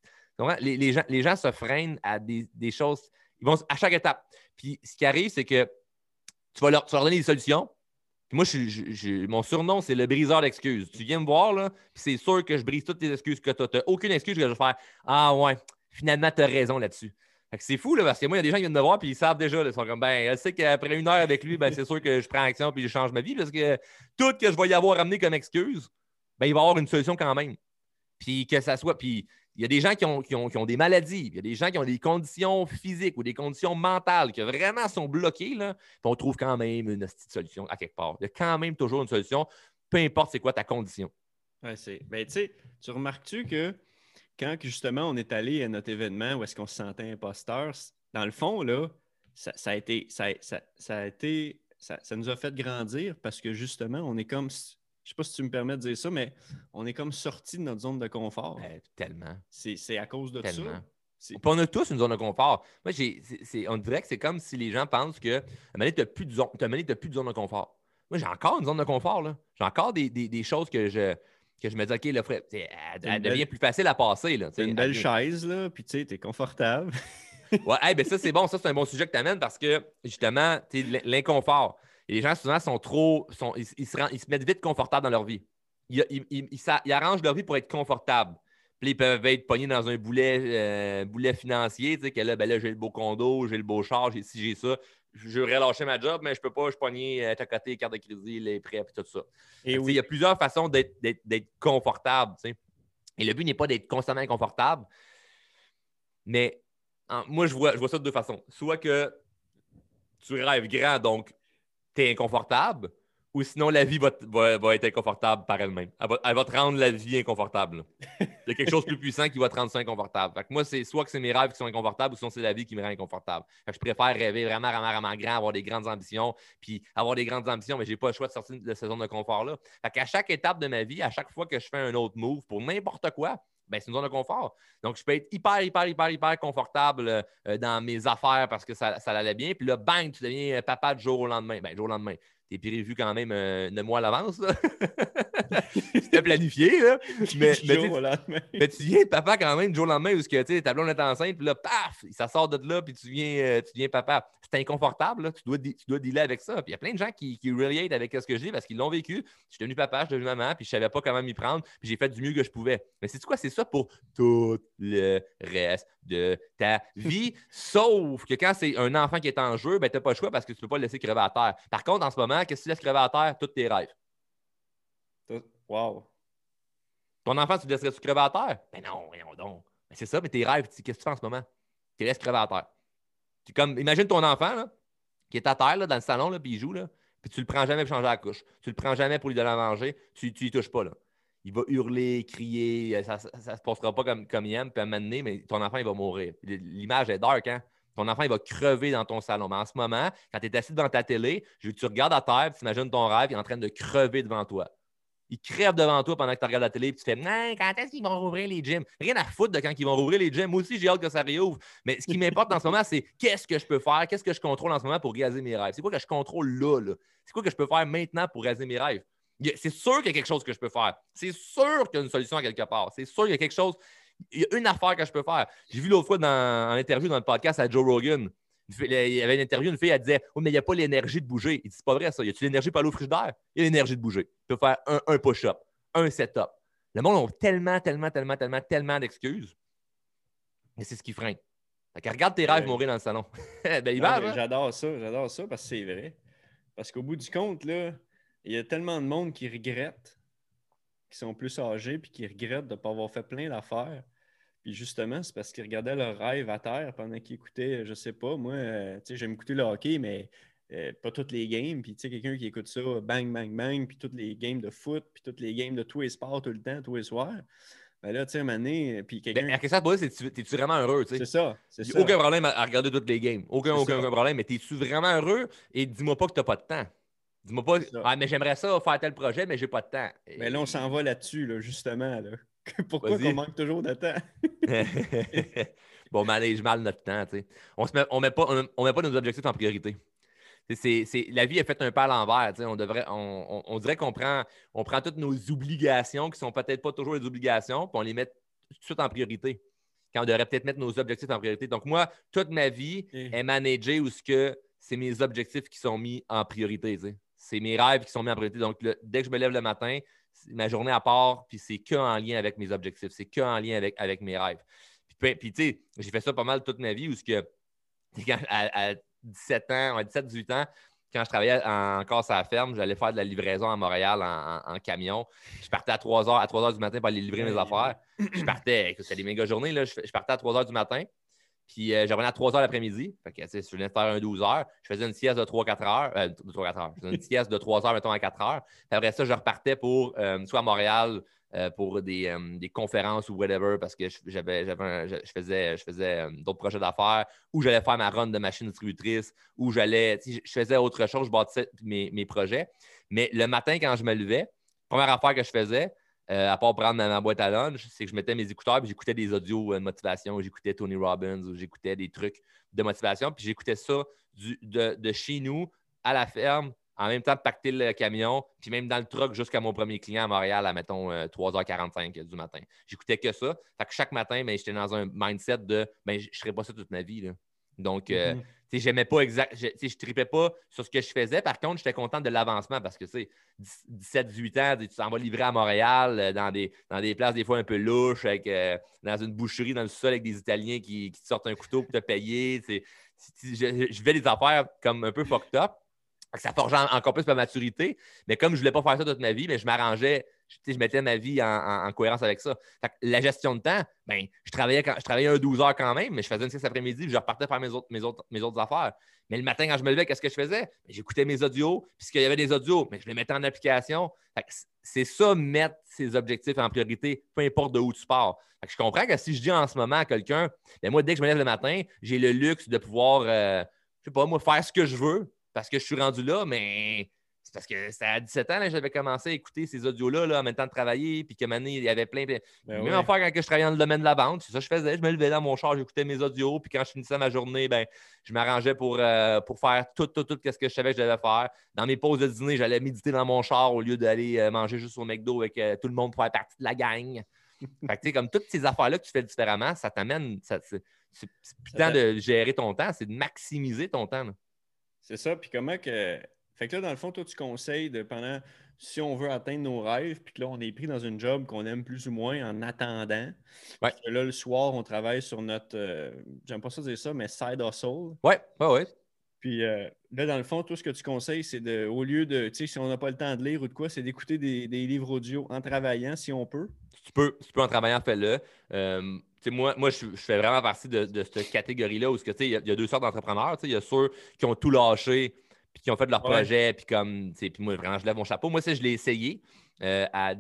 Les gens se freinent à des choses. Ils vont à chaque étape. Puis ce qui arrive, c'est que tu vas leur donner des solutions. Puis moi, mon surnom, c'est le briseur d'excuses. Tu viens me voir, là, puis c'est sûr que je brise toutes tes excuses que tu as. Tu n'as aucune excuse que je vais faire. Ah ouais, finalement, tu as raison là-dessus. Fait que c'est fou, là, parce que moi, il y a des gens qui viennent me voir, puis ils savent déjà. Là, ils sont comme, elle sait qu'après 1 heure avec lui, c'est sûr que je prends action, puis je change ma vie, parce que tout que je vais y avoir amené comme excuse, il va y avoir une solution quand même. Puis que ça soit. Puis il y a des gens qui ont des maladies, il y a des gens qui ont des conditions physiques ou des conditions mentales qui vraiment sont bloquées, là, puis on trouve quand même une petite solution à quelque part. Il y a quand même toujours une solution, peu importe c'est quoi ta condition. Ouais, ben, tu remarques-tu que quand justement on est allé à notre événement où est-ce qu'on se sentait imposteur, dans le fond, là, ça nous a fait grandir parce que justement, on est comme. Je ne sais pas si tu me permets de dire ça, mais on est comme sorti de notre zone de confort. Tellement. C'est à cause de Tellement. ça. Puis on a tous une zone de confort. Moi, on dirait que c'est comme si les gens pensent que à un moment donné, tu n'as plus de zone de confort. Moi, j'ai encore une zone de confort. Là. J'ai encore des choses que je me dis, OK, là, elle devient plus facile à passer. C'est une belle chaise, là, puis tu sais, tu es confortable. Ouais, ben ça, c'est bon. Ça, c'est un bon sujet que tu amènes parce que, justement, l'inconfort. Et les gens, souvent, sont trop. Ils se mettent vite confortables dans leur vie. Ils arrangent leur vie pour être confortables. Puis ils peuvent être pognés dans un boulet financier, tu sais, que là, j'ai le beau condo, j'ai le beau char, j'ai ci, j'ai ça. Je voudrais lâcher ma job, mais je peux pas, je suis pogné à côté, carte de crédit, les prêts, puis tout ça. Et il y a plusieurs façons d'être confortable, tu sais. Et le but n'est pas d'être constamment inconfortable, mais moi, je vois ça de 2 façons. Soit que tu rêves grand, donc tu es inconfortable, ou sinon la vie va être inconfortable par elle-même. Elle va te rendre la vie inconfortable. Il y a quelque chose de plus puissant qui va te rendre ça inconfortable. Fait que moi, c'est soit que c'est mes rêves qui sont inconfortables, ou sinon c'est la vie qui me rend inconfortable. Fait que je préfère rêver vraiment, vraiment, vraiment grand, avoir des grandes ambitions, puis avoir des grandes ambitions, mais je n'ai pas le choix de sortir de cette zone de confort-là. Fait qu'à chaque étape de ma vie, à chaque fois que je fais un autre move pour n'importe quoi, c'est une zone de confort. Donc, je peux être hyper confortable dans mes affaires parce que ça allait bien. Puis là, bang, tu deviens papa du jour au lendemain. Jour au lendemain. T'es prévu quand même 9 mois à l'avance. C'était planifié. Là. Mais tu viens papa quand même du jour au lendemain où ta blonde est enceinte. Puis là, paf, ça sort de là. Puis tu viens papa. C'est inconfortable. Là. Tu dois dealer avec ça. Puis il y a plein de gens qui relate avec ce que je dis parce qu'ils l'ont vécu. Je suis devenu papa, je suis devenu maman. Puis je ne savais pas comment m'y prendre. Puis j'ai fait du mieux que je pouvais. Mais c'est quoi? C'est ça pour tout le reste de ta vie. Sauf que quand c'est un enfant qui est en jeu, tu n'as pas le choix parce que tu ne peux pas le laisser crever à terre. Par contre, en ce moment, qu'est-ce que tu laisses crever à terre? Tous tes rêves. Wow. Ton enfant, tu le laisserais-tu crever à terre? Ben non, donc. Ben c'est ça, mais tes rêves, qu'est-ce que tu fais en ce moment? Tu les laisses crever à terre. Imagine ton enfant là, qui est à terre là, dans le salon, puis il joue, là, puis tu le prends jamais pour changer la couche. Tu le prends jamais pour lui donner à manger. Tu y touches pas. Là. Il va hurler, crier, ça ne se passera pas comme il aime, puis à un moment donné, mais ton enfant, il va mourir. L'image est dark, hein? Ton enfant, il va crever dans ton salon. Mais en ce moment, quand tu es assis devant ta télé, tu regardes à terre, tu imagines ton rêve, il est en train de crever devant toi. Il crève devant toi pendant que tu regardes la télé et tu fais quand est-ce qu'ils vont rouvrir les gyms? Rien à foutre de quand ils vont rouvrir les gyms. Moi aussi, j'ai hâte que ça réouvre. Mais ce qui m'importe en ce moment, c'est qu'est-ce que je peux faire? Qu'est-ce que je contrôle en ce moment pour réaliser mes rêves? C'est quoi que je contrôle là? C'est quoi que je peux faire maintenant pour réaliser mes rêves? C'est sûr qu'il y a quelque chose que je peux faire. C'est sûr qu'il y a une solution à quelque part. C'est sûr qu'il y a quelque chose. Il y a une affaire que je peux faire. J'ai vu l'autre fois en interview dans le podcast à Joe Rogan. Il y avait une interview, une fille, elle disait mais il n'y a pas l'énergie de bouger. Il dit c'est pas vrai ça. Y a-tu l'énergie pour aller au frigidaire? Il y a l'énergie de bouger. Tu peux faire un push-up, un setup. Le monde a tellement d'excuses. Mais c'est ce qui freine. Fait que regarde tes rêves mourir dans le salon. Ben, j'adore ça parce que c'est vrai. Parce qu'au bout du compte, là, il y a tellement de monde qui regrette, qui sont plus âgés, puis qui regrettent de ne pas avoir fait plein d'affaires. Puis justement, c'est parce qu'ils regardaient leur rêve à terre pendant qu'ils écoutaient, je sais pas, moi, tu sais, j'aime écouter le hockey, mais pas toutes les games. Puis tu sais, quelqu'un qui écoute ça, bang, bang, bang, puis toutes les games de foot, puis toutes les games de tous les sports tout le temps, tous les soirs. Ben là, tu sais, à un moment donné, puis quelqu'un... La question à te poser, c'est t'es-tu vraiment heureux, tu sais? C'est ça, c'est ça. Aucun problème à regarder toutes les games. Aucun problème, mais t'es-tu vraiment heureux? Et dis-moi pas que t'as pas de temps. Dis-moi pas, mais j'aimerais ça faire tel projet, mais j'ai pas de temps. Mais là, on s'en va là-dessus, là, justement. Là. Pourquoi on manque toujours de temps? Bon, manage mal notre temps, tu sais. On met pas nos objectifs en priorité. La vie est faite un peu à l'envers. On dirait qu'on prend toutes nos obligations, qui sont peut-être pas toujours les obligations, puis on les met tout de suite en priorité. Quand on devrait peut-être mettre nos objectifs en priorité. Donc, moi, toute ma vie est managée où c'est mes objectifs qui sont mis en priorité. T'sais. C'est mes rêves qui sont mis en priorité. Donc, dès que je me lève le matin, ma journée à part, puis c'est qu'en lien avec mes objectifs. C'est qu'en lien avec mes rêves. Puis tu sais, j'ai fait ça pas mal toute ma vie où à 17 ans, à 17-18 ans, quand je travaillais encore sur la ferme, j'allais faire de la livraison à Montréal en camion. Je partais à 3 heures du matin pour aller livrer mes affaires. Je partais, c'était des méga journées, là, je partais à 3 heures du matin. Puis je revenais à 3 heures l'après-midi. Fait que, je venais de faire un 12 heures. Je faisais une sieste de 3-4 heures. Je faisais une sieste de 3 heures, mettons, à 4 heures. Puis après ça, je repartais pour soit à Montréal pour des conférences ou whatever, parce que je faisais d'autres projets d'affaires, ou j'allais faire ma run de machine distributrice, ou je faisais autre chose, je bâtissais mes projets. Mais le matin, quand je me levais, première affaire que je faisais, à part prendre ma boîte à lunch, c'est que je mettais mes écouteurs et j'écoutais des audios de motivation. J'écoutais Tony Robbins ou j'écoutais des trucs de motivation. Puis j'écoutais ça de chez nous à la ferme, en même temps de pacter le camion, puis même dans le truck jusqu'à mon premier client à Montréal à, mettons, 3h45 du matin. J'écoutais que ça. Fait que chaque matin, j'étais dans un mindset de je ne ferais pas ça toute ma vie. Là. Donc, j'aimais pas je tripais pas sur ce que je faisais. Par contre, j'étais content de l'avancement parce que 17-18 ans, tu t'en vas livrer à Montréal dans des places des fois un peu louches, dans une boucherie dans le sol avec des Italiens qui te sortent un couteau pour te payer. Je fais des affaires comme un peu fucked up. Ça forgeait encore plus ma maturité. Mais comme je ne voulais pas faire ça toute ma vie, je m'arrangeais. Je mettais ma vie en cohérence avec ça. Fait que la gestion de temps, je travaillais un 12 heures quand même, mais je faisais une 6 après-midi et je repartais faire mes autres affaires. Mais le matin, quand je me levais, qu'est-ce que je faisais? J'écoutais mes audios, puis s'il y avait des audios, je les mettais en application. C'est ça, mettre ses objectifs en priorité, peu importe de où tu pars. Fait que je comprends que si je dis en ce moment à quelqu'un, moi, dès que je me lève le matin, j'ai le luxe de pouvoir, je sais pas, moi, faire ce que je veux parce que je suis rendu là, mais c'est parce que c'était à 17 ans, là, j'avais commencé à écouter ces audios-là là, en même temps de travailler, puis que maintenant, il y avait plein. Même affaire quand je travaillais dans le domaine de la vente, c'est ça que je faisais. Je me levais dans mon char, j'écoutais mes audios, puis quand je finissais ma journée, je m'arrangeais pour faire tout ce que je savais que je devais faire. Dans mes pauses de dîner, j'allais méditer dans mon char au lieu d'aller manger juste au McDo avec tout le monde pour faire partie de la gang. Fait que, comme toutes ces affaires-là que tu fais différemment, ça t'amène. C'est putain de gérer ton temps, c'est de maximiser ton temps. Là. C'est ça. Puis comment que. Fait que là, dans le fond, toi, tu conseilles si on veut atteindre nos rêves, puis que là, on est pris dans une job qu'on aime plus ou moins en attendant. Ouais. Que là, le soir, on travaille sur notre, j'aime pas ça dire ça, mais side hustle. Ouais. Puis là, dans le fond, tout ce que tu conseilles, c'est au lieu de, tu sais, si on n'a pas le temps de lire ou de quoi, c'est d'écouter des livres audio en travaillant, si on peut. Tu peux en travaillant, fais-le. moi je fais vraiment partie de cette catégorie-là où il y a deux sortes d'entrepreneurs. Il y a ceux qui ont tout lâché puis qui ont fait de leur projet. Puis puis moi, vraiment, je lève mon chapeau. Moi, je l'ai essayé à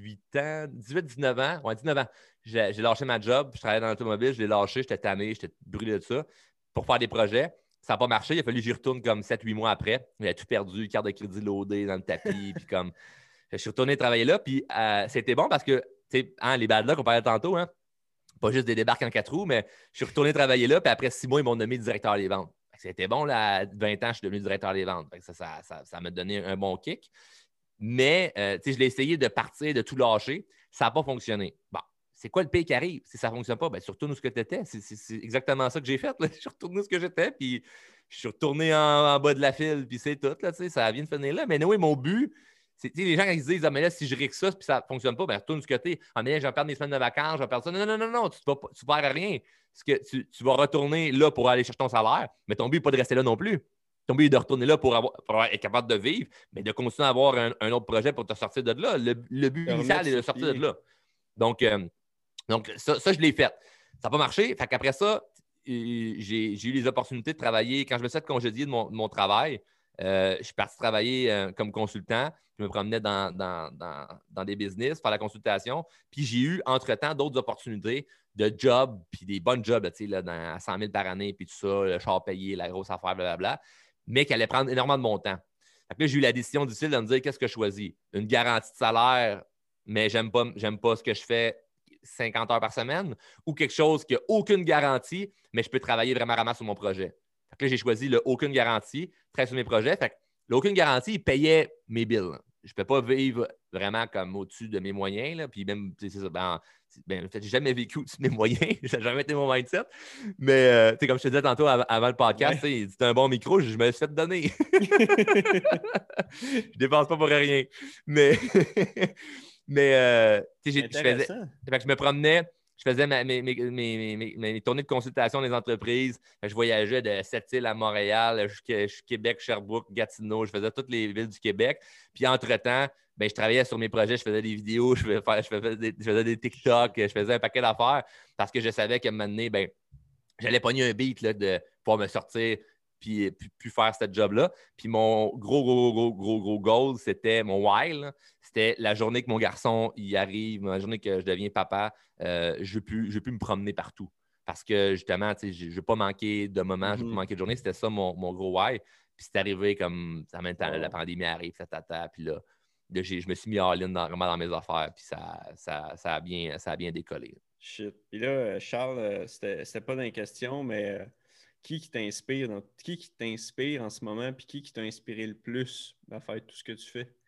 19 ans. Ouais, 19 ans. J'ai lâché ma job. Je travaillais dans l'automobile. Je l'ai lâché. J'étais tanné. J'étais brûlé de ça pour faire des projets. Ça n'a pas marché. Il a fallu que j'y retourne comme 7-8 mois après. J'avais tout perdu, carte de crédit loadée dans le tapis. Puis comme, je suis retourné travailler là. Puis c'était bon parce que, les bad luck qu'on parlait tantôt, hein, pas juste des débarques en 4 roues, mais je suis retourné travailler là. Puis après 6 mois, ils m'ont nommé directeur des ventes. C'était bon, là, à 20 ans, je suis devenu directeur des ventes. Ça m'a donné un bon kick. Mais, je l'ai essayé de partir, de tout lâcher. Ça n'a pas fonctionné. Bon, c'est quoi le pire qui arrive? Si ça ne fonctionne pas, bien, tu retournes où ce que tu étais. C'est exactement ça que j'ai fait. Là. Je suis retourné où ce que j'étais, puis je suis retourné en bas de la file, puis c'est tout. Là, ça vient de finir là. Mais oui, mon but, c'est les gens, quand ils se disent, ah, mais là, si je risque ça, puis ça ne fonctionne pas, bien, retourne où ce que tu es. Ah, mais là, je vais perdre des semaines de vacances, je vais perdre ça. Non, non, non, non, tu ne perds rien. Parce que tu vas retourner là pour aller chercher ton salaire, mais ton but n'est pas de rester là non plus. Ton but est de retourner là pour être capable de vivre, mais de continuer à avoir un autre projet pour te sortir de là. Le but initial est de sortir de là. Donc ça, je l'ai fait. Ça n'a pas marché. Fait qu'après ça, j'ai eu les opportunités de travailler. Quand je me suis fait congédier de mon travail, je suis parti travailler comme consultant. Je me promenais dans des business, faire la consultation. Puis j'ai eu, entre-temps, d'autres opportunités de jobs, puis des bonnes jobs à 100 000 par année, puis tout ça, le char payé, la grosse affaire, blablabla, mais qui allait prendre énormément de mon temps. Fait que là, j'ai eu la décision difficile de me dire qu'est-ce que je choisis. Une garantie de salaire, mais j'aime pas ce que je fais 50 heures par semaine, ou quelque chose qui n'a aucune garantie, mais je peux travailler vraiment sur mon projet. Fait que là, j'ai choisi le aucune garantie, travailler sur mes projets. Fait que l'aucune garantie, il payait mes bills. Je ne peux pas vivre vraiment comme au-dessus de mes moyens. Là. Puis même, c'est ça, en fait, j'ai jamais vécu au-dessus de mes moyens. Ça n'a jamais été mon mindset. Mais comme je te disais tantôt avant le podcast, c'était un bon micro, je me suis fait donner. Je ne dépense pas pour rien. Mais, je me promenais. Je faisais mes tournées de consultation des entreprises. Je voyageais de Sept-Îles à Montréal, jusqu'à Québec, Sherbrooke, Gatineau. Je faisais toutes les villes du Québec. Puis, entre-temps, je travaillais sur mes projets. Je faisais des vidéos, je faisais des TikTok, je faisais un paquet d'affaires parce que je savais qu'à un moment donné, j'allais pogner un beat là, de pouvoir me sortir puis faire ce job-là. Puis mon gros goal, c'était mon why. Là. C'était la journée que mon garçon y arrive, la journée que je deviens papa, je ne veux plus me promener partout. Parce que justement, je ne veux pas manquer de moments, je ne veux pas manquer de journée. C'était ça mon gros why. Puis c'est arrivé comme en même temps, la pandémie arrive, puis là, je me suis mis all-in vraiment dans mes affaires, puis ça a bien décollé. Shit. Puis là, Charles, c'était pas dans les questions, mais qui t'inspire en ce moment, puis qui t'a inspiré le plus à faire tout ce que tu fais?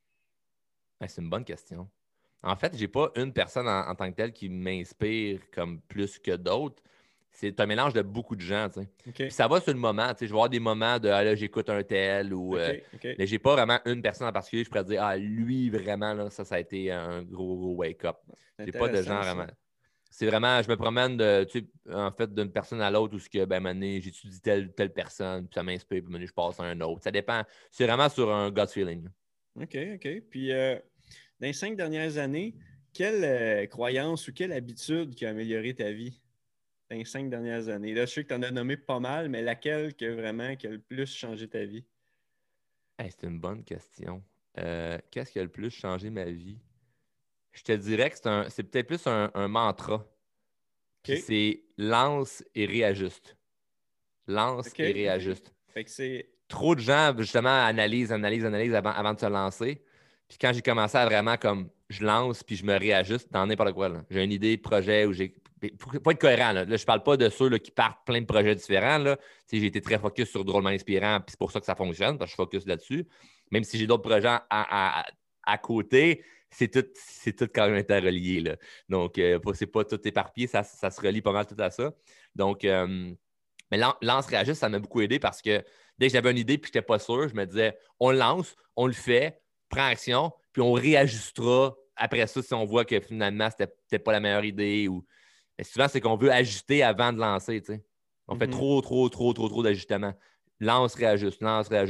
C'est une bonne question. En fait, je n'ai pas une personne en tant que telle qui m'inspire comme plus que d'autres. C'est un mélange de beaucoup de gens. Okay. Puis ça va sur le moment. Je vais avoir des moments de là, j'écoute un tel ou. Mais je n'ai pas vraiment une personne en particulier. Je pourrais dire lui, vraiment, là, ça a été un gros wake-up. Je n'ai pas de gens vraiment. C'est vraiment, je me promène en fait d'une personne à l'autre où j'étudie telle personne, puis ça m'inspire, puis je passe à un autre. Ça dépend. C'est vraiment sur un gut feeling. OK. Puis, dans les 5 dernières années, quelle croyance ou quelle habitude qui a amélioré ta vie dans les 5 dernières années? Là, je sais que tu en as nommé pas mal, mais laquelle qui a le plus changé ta vie? C'est une bonne question. Qu'est-ce qui a le plus changé ma vie? Je te dirais que c'est peut-être plus un mantra. Okay. C'est lance et réajuste. Lance et réajuste. Fait que c'est... Trop de gens, justement, analysent avant de se lancer. Puis quand j'ai commencé à vraiment comme je lance puis je me réajuste dans n'importe quoi. Là. J'ai une idée de projet où j'ai. Pour pas être cohérent, là, je ne parle pas de ceux là, qui partent plein de projets différents. Là. J'ai été très focus sur Drôlement Inspirant, puis c'est pour ça que ça fonctionne, parce que je focus là-dessus. Même si j'ai d'autres projets à côté, c'est tout quand même interrelié. Là. Donc, c'est pas tout éparpillé, ça se relie pas mal tout à ça. Donc, mais lance réajuste, ça m'a beaucoup aidé parce que dès que j'avais une idée et que je n'étais pas sûr, je me disais, on lance, on le fait, prends action, puis on réajustera après ça si on voit que finalement, c'était peut-être pas la meilleure idée. Mais souvent, c'est qu'on veut ajuster avant de lancer. T'sais. On fait trop d'ajustements. Lance, réajuste.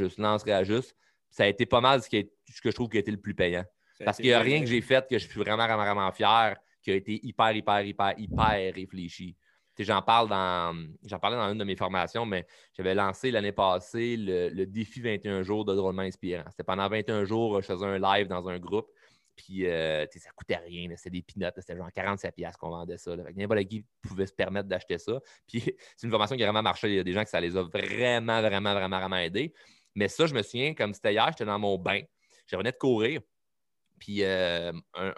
Ça a été pas mal ce que je trouve qui a été le plus payant. Parce qu'il n'y a rien que j'ai fait que je suis vraiment fier qui a été hyper, hyper, hyper, hyper réfléchi. J'en parlais dans une de mes formations, mais j'avais lancé l'année passée le défi 21 jours de drôlement inspirant. C'était pendant 21 jours, je faisais un live dans un groupe. Puis, ça ne coûtait rien. C'était des peanuts. C'était genre 47$ qu'on vendait ça. N'importe qui pouvait se permettre d'acheter ça. Puis, c'est une formation qui a vraiment marché. Il y a des gens que ça les a vraiment, vraiment, vraiment, vraiment aidés. Mais ça, je me souviens, comme c'était hier, j'étais dans mon bain. Je revenais de courir. Puis, un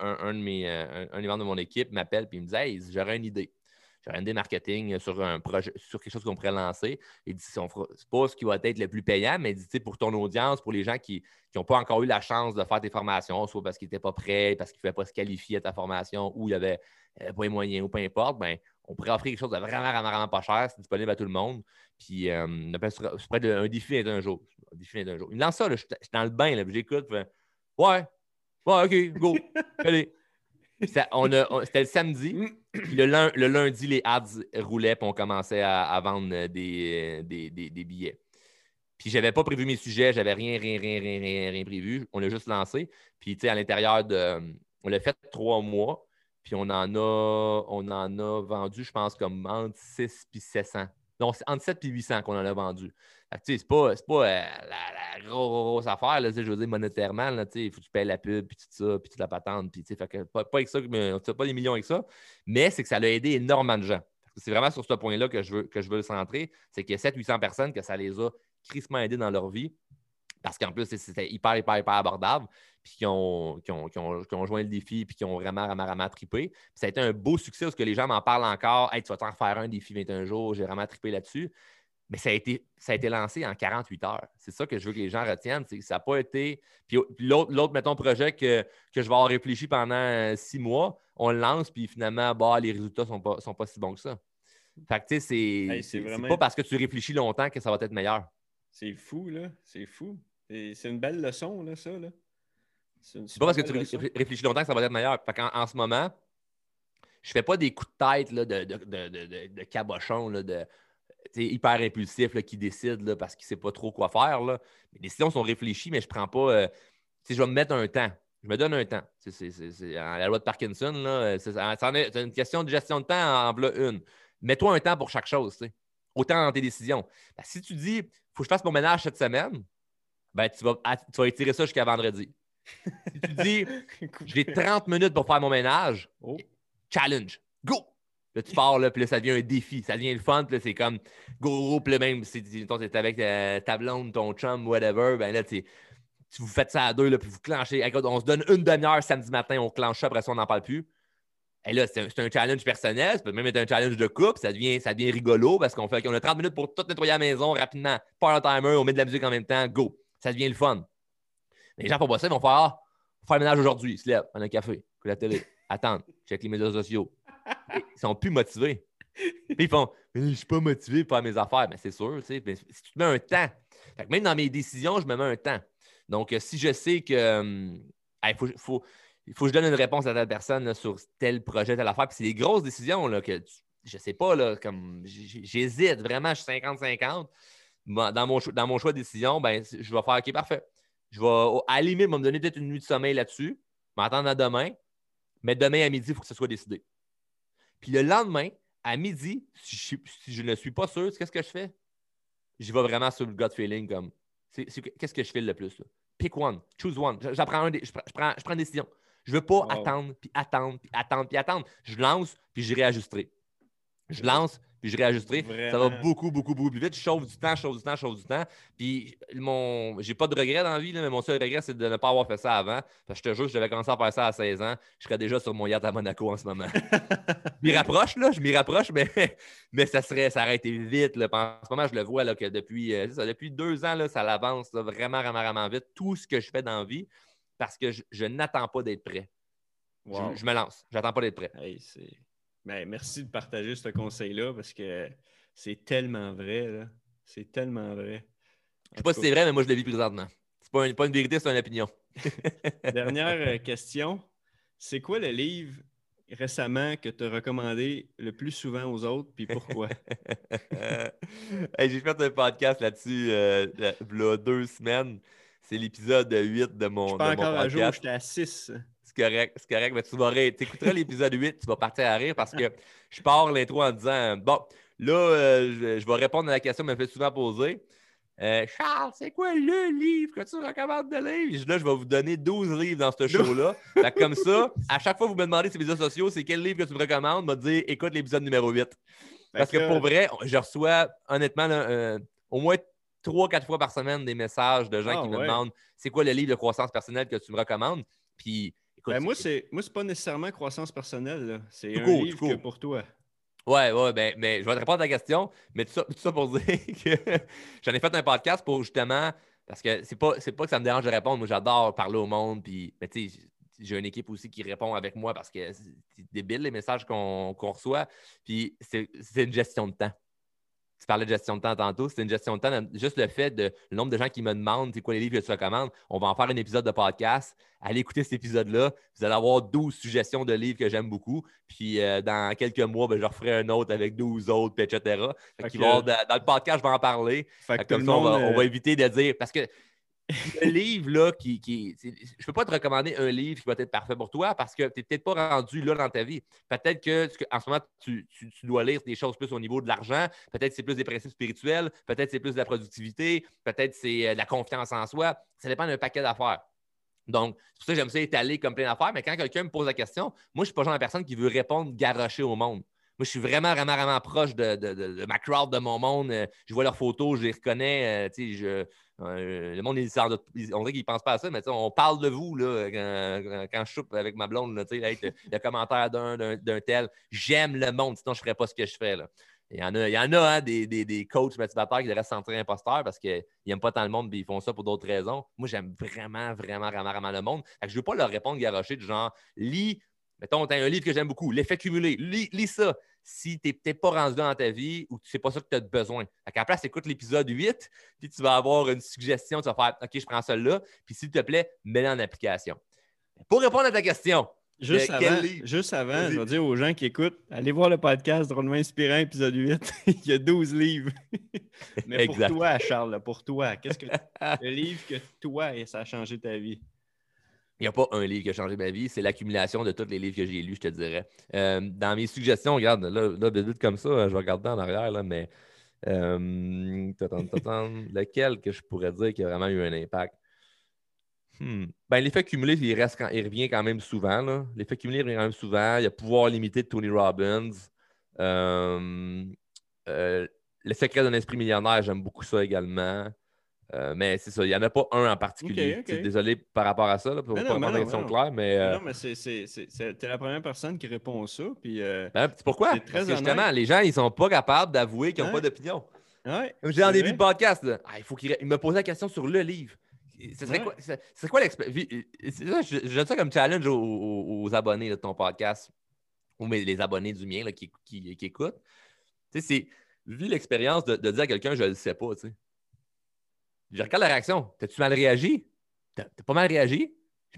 des membres de mon équipe m'appelle et il me dit « Hey, j'aurais une idée. J'aurais une idée marketing sur un projet, sur quelque chose qu'on pourrait lancer. » Il dit, c'est pas ce qui va être le plus payant, mais il dit, pour ton audience, pour les gens qui n'ont pas encore eu la chance de faire tes formations, soit parce qu'ils n'étaient pas prêts, parce qu'ils ne pouvaient pas se qualifier à ta formation, ou il y avait pas les moyens, ou peu importe, ben, on pourrait offrir quelque chose de vraiment, vraiment, vraiment pas cher, c'est disponible à tout le monde. Puis, on appelle ça près d'un défi d'un jour. Un défi d'un jour. Il me lance ça, là, je suis dans le bain, là, puis j'écoute, puis, ouais, OK, go, allez. C'était le samedi. Puis le lundi, les ads roulaient puis on commençait à vendre des billets. Puis je n'avais pas prévu mes sujets, j'avais rien prévu. On l'a juste lancé. Puis tu sais, à l'intérieur on l'a fait 3 mois. Puis on en a vendu, je pense, comme entre 6 et 700. Donc, c'est entre 7 et 800 qu'on en a vendu. C'est pas la grosse affaire, là, je veux dire, monétairement. Il faut que tu payes la pub, puis tout ça, puis toute la patente. Puis, fait que, pas avec ça, on ne fait pas des millions avec ça, mais c'est que ça a aidé énormément de gens. C'est vraiment sur ce point-là que je veux le centrer. C'est qu'il y a 700-800 personnes que ça les a crissement aidés dans leur vie. Parce qu'en plus, c'était hyper, hyper, hyper abordable. Puis qui ont joint le défi, puis qui ont vraiment, vraiment, vraiment trippé. Puis ça a été un beau succès parce que les gens m'en parlent encore. Hey, tu vas t'en refaire un défi 21 jours, j'ai vraiment trippé là-dessus. Mais ça a été lancé en 48 heures. C'est ça que je veux que les gens retiennent. C'est que ça n'a pas été. Puis l'autre, mettons, projet que je vais avoir réfléchi pendant 6 mois, on le lance, puis finalement, les résultats ne sont pas si bons que ça. Fait que, tu sais, c'est vraiment... pas parce que tu réfléchis longtemps que ça va être meilleur. C'est fou, là. C'est fou. C'est une belle leçon, là, ça, là. C'est pas parce que tu réfléchis longtemps que ça va être meilleur. Fait qu'en ce moment, je fais pas des coups de tête là, de cabochon, là, hyper impulsif là, qui décide là, parce qu'il ne sait pas trop quoi faire. Là. Les décisions sont réfléchies, mais je ne prends pas. Je vais me mettre un temps. Je me donne un temps. C'est la loi de Parkinson, là, c'est une question de gestion de temps en voilà une. Mets-toi un temps pour chaque chose. T'sais. Autant dans tes décisions. Ben, si tu dis il faut que je fasse mon ménage cette semaine, ben, tu vas étirer ça jusqu'à vendredi. Si tu dis j'ai 30 minutes pour faire mon ménage, challenge, go! Là, tu pars, là, puis là, ça devient un défi. Ça devient le fun, puis là, c'est comme go, puis là, même si tu es avec ta blonde, ton chum, whatever, ben là, vous faites ça à deux, là, puis vous clenchez. On se donne une demi-heure samedi matin, on clenche ça, après ça, on n'en parle plus. Et là, c'est un challenge personnel, ça peut même être un challenge de couple, ça devient rigolo parce qu'on a 30 minutes pour tout nettoyer à la maison rapidement. Pas un timer, on met de la musique en même temps, go. Ça devient le fun. Les gens font pas ça, ils vont faire le ménage aujourd'hui, ils se lèvent, prendre un café, écouter la télé, attendre, check les médias sociaux. Ils sont plus motivés. Puis ils font je ne suis pas motivé pour faire mes affaires. Mais c'est sûr, tu sais, si tu te mets un temps. Fait que même dans mes décisions, je me mets un temps. Donc, si je sais que il faut que je donne une réponse à telle personne là, sur tel projet, telle affaire. Puis c'est des grosses décisions là, que je ne sais pas, là, comme j'hésite vraiment, je suis 50-50. Dans mon choix de décision, ben, je vais faire OK, parfait. Je vais, à la limite, me donner peut-être une nuit de sommeil là-dessus, m'attendre à demain, mais demain à midi, il faut que ce soit décidé. Puis le lendemain, à midi, si je ne suis pas sûr, qu'est-ce que je fais? Je vais vraiment sur le gut feeling comme qu'est-ce que je fais le plus? Là? Pick one, choose one. Je prends une décision. Je ne veux pas attendre, puis attendre, puis attendre, puis attendre. Je lance, puis je réajusterai. Je lance, puis je réajusterai. Vraiment. Ça va beaucoup, beaucoup, beaucoup plus vite. Je chauffe du temps. Puis j'ai pas de regret dans la vie, là, mais mon seul regret, c'est de ne pas avoir fait ça avant. Parce que je te jure, je devais commencer à faire ça à 16 ans. Je serais déjà sur mon yacht à Monaco en ce moment. Je m'y rapproche, mais ça aurait été vite. Là. En ce moment, je le vois là, que depuis 2 ans, là, ça l'avance là, vraiment, vraiment, vraiment vite. Tout ce que je fais dans la vie, parce que je n'attends pas d'être prêt. Wow. Je me lance. Je n'attends pas d'être prêt. Hey, ben, merci de partager ce conseil-là parce que c'est tellement vrai. Là. C'est tellement vrai. Je ne sais pas si c'est vrai, mais moi, je le vis présentement. C'est pas une vérité, c'est une opinion. Dernière question. C'est quoi le livre récemment que tu as recommandé le plus souvent aux autres, puis pourquoi? Hey, j'ai fait un podcast là-dessus il y a 2 semaines. C'est l'épisode 8 de mon podcast. Je suis pas encore à jour, j'étais à 6. C'est correct, c'est correct. Mais tu écouteras l'épisode 8, tu vas partir à rire parce que je pars l'intro en disant bon, là, je vais répondre à la question que me fait souvent poser. Charles, c'est quoi le livre que tu recommandes de lire? Là, je vais vous donner 12 livres dans ce show-là. Fait que comme ça, à chaque fois que vous me demandez sur les réseaux sociaux, c'est quel livre que tu me recommandes, me dire écoute l'épisode numéro 8. Parce que pour vrai, je reçois honnêtement là, au moins 3-4 fois par semaine des messages de gens qui me demandent c'est quoi le livre de croissance personnelle que tu me recommandes. Puis, écoute, moi, c'est pas nécessairement croissance personnelle, là. C'est un court, livre que pour toi. Ouais, ben, mais je vais te répondre à ta question, mais tout ça pour dire que j'en ai fait un podcast pour justement, parce que c'est pas que ça me dérange de répondre. Moi, j'adore parler au monde, puis, mais tu sais, j'ai une équipe aussi qui répond avec moi parce que c'est débile les messages qu'on reçoit, puis c'est une gestion de temps. Tu parlais de gestion de temps tantôt. C'est une gestion de temps. Juste le fait de le nombre de gens qui me demandent c'est quoi les livres que tu recommandes. On va en faire un épisode de podcast. Allez écouter cet épisode-là. Vous allez avoir 12 suggestions de livres que j'aime beaucoup. Puis dans quelques mois, je referai un autre avec 12 autres, etc. Dans le podcast, je vais en parler. Comme ça, on va éviter de dire. Parce que le livre, là, je ne peux pas te recommander un livre qui va être parfait pour toi parce que tu n'es peut-être pas rendu là dans ta vie. Peut-être qu'en ce moment, tu dois lire des choses plus au niveau de l'argent. Peut-être que c'est plus des principes spirituels. Peut-être que c'est plus de la productivité. Peut-être que c'est de la confiance en soi. Ça dépend d'un paquet d'affaires. Donc, c'est pour ça que j'aime ça étaler comme plein d'affaires. Mais quand quelqu'un me pose la question, moi, je ne suis pas le genre de personne qui veut répondre garoché au monde. Moi, je suis vraiment, vraiment, vraiment proche de ma crowd, de mon monde. Je vois leurs photos, je les reconnais. Le monde, on dirait qu'ils ne pensent pas à ça, mais on parle de vous là, quand je soupe avec ma blonde. Là, le commentaire d'un tel. J'aime le monde, sinon je ne ferais pas ce que je fais. Là. Il y en a des coachs motivateurs qui devraient se sentir imposteurs parce qu'ils n'aiment pas tant le monde et ils font ça pour d'autres raisons. Moi, j'aime vraiment, vraiment, vraiment, vraiment le monde. Fait que je ne veux pas leur répondre garoché du genre lis. Mettons, tu as un livre que j'aime beaucoup, L'effet cumulé. Lis ça. Si tu n'es peut-être pas rendu dans ta vie ou tu ne sais pas ça que tu as besoin. À la place, écoute l'épisode 8, puis tu vas avoir une suggestion. Tu vas faire OK, je prends celle-là. Puis s'il te plaît, mets-la en application. Pour répondre à ta question. Juste avant, je vais dire aux gens qui écoutent, allez voir le podcast Drôlement Inspirant, épisode 8. Il y a 12 livres. Mais pour toi, Charles, pour toi, qu'est-ce que le livre que toi, ça a changé ta vie? Il n'y a pas un livre qui a changé ma vie, c'est l'accumulation de tous les livres que j'ai lus, je te dirais. Dans mes suggestions, regarde, là vite comme ça, je vais regarder en arrière, là, mais lequel que je pourrais dire qui a vraiment eu un impact? L'effet cumulé, il revient quand même souvent. Là. L'effet cumulé, il revient quand même souvent. Il y a Pouvoir limité de Tony Robbins. Le secret d'un esprit millionnaire, j'aime beaucoup ça également. Mais c'est ça, il n'y en a pas un en particulier. Okay. Désolé par rapport à ça, là, pour pas répondre à la question claire. Non, mais t'es la première personne qui répond ça. Puis, c'est pourquoi? Parce que justement, les gens, ils ne sont pas capables d'avouer qu'ils n'ont pas d'opinion. Ouais, comme j'ai en début de podcast, là, il me posait la question sur le livre. C'est quoi l'expérience? Je donne ça comme challenge aux abonnés de ton podcast ou les abonnés du mien là, qui écoutent. C'est vu l'expérience de dire à quelqu'un je ne le sais pas. T'sais. Je regarde la réaction. T'as-tu mal réagi? T'as pas mal réagi?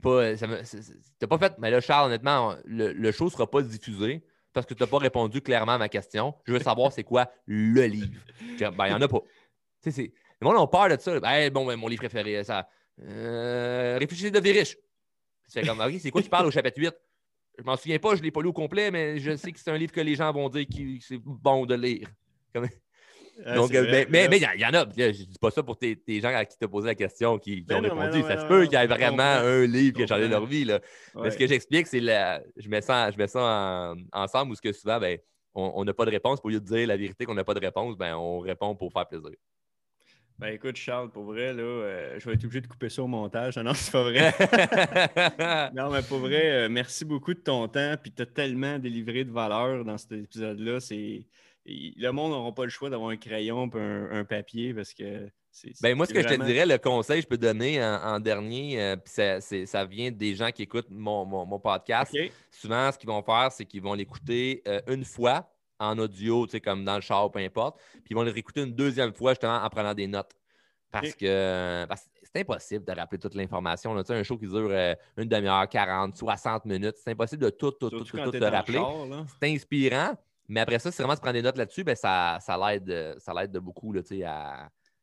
T'as pas fait. Mais là, Charles, honnêtement, le show ne sera pas diffusé parce que tu n'as pas répondu clairement à ma question. Je veux savoir c'est quoi le livre. Il n'y en a pas. Le monde a peur de ça. Mon livre préféré, ça. Réfléchissez de riche. C'est comme, OK, c'est quoi qui parle au chapitre 8? Je m'en souviens pas, je ne l'ai pas lu au complet, mais je sais que c'est un livre que les gens vont dire que c'est bon de lire. Donc, mais il y en a. Je ne dis pas ça pour tes gens à qui tu as posé la question qui ont répondu. Ça se peut qu'il y ait vraiment un livre qui a changé leur vie. Là. Ouais. Mais ce que j'explique, c'est je mets ça ensemble où souvent, on n'a pas de réponse. Au lieu de dire la vérité qu'on n'a pas de réponse, on répond pour faire plaisir. Écoute, Charles, pour vrai, là, je vais être obligé de couper ça au montage. Non, c'est pas vrai. Non, mais pour vrai, merci beaucoup de ton temps. Puis tu as tellement délivré de valeur dans cet épisode-là. Le monde n'aura pas le choix d'avoir un crayon et un papier parce que moi, ce que je te dirais, le conseil que je peux donner en dernier, ça vient des gens qui écoutent mon podcast. Okay. Souvent, ce qu'ils vont faire, c'est qu'ils vont l'écouter une fois en audio, comme dans le char, peu importe. Puis ils vont le réécouter une deuxième fois, justement, en prenant des notes. Parce que c'est impossible de rappeler toute l'information. Là. Un show qui dure une demi-heure, 40, 60 minutes. C'est impossible de tout te rappeler. C'est inspirant. Mais après ça, si vraiment tu prends des notes là-dessus, ça l'aide de beaucoup là,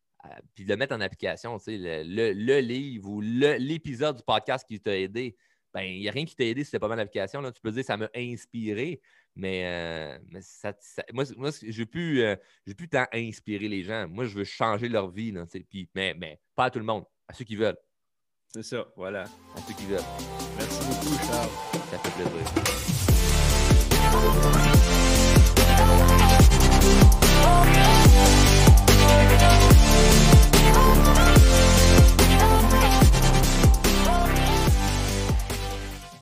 puis de le mettre en application. Le livre ou l'épisode du podcast qui t'a aidé. ben, il n'y a rien qui t'a aidé si c'était pas mal l'application. Tu peux dire ça m'a inspiré, mais moi, je ne veux plus tant inspirer les gens. Moi, je veux changer leur vie. Là, puis, mais pas à tout le monde, à ceux qui veulent. C'est ça, voilà. À ceux qui veulent. Merci beaucoup, Charles. Ça fait plaisir.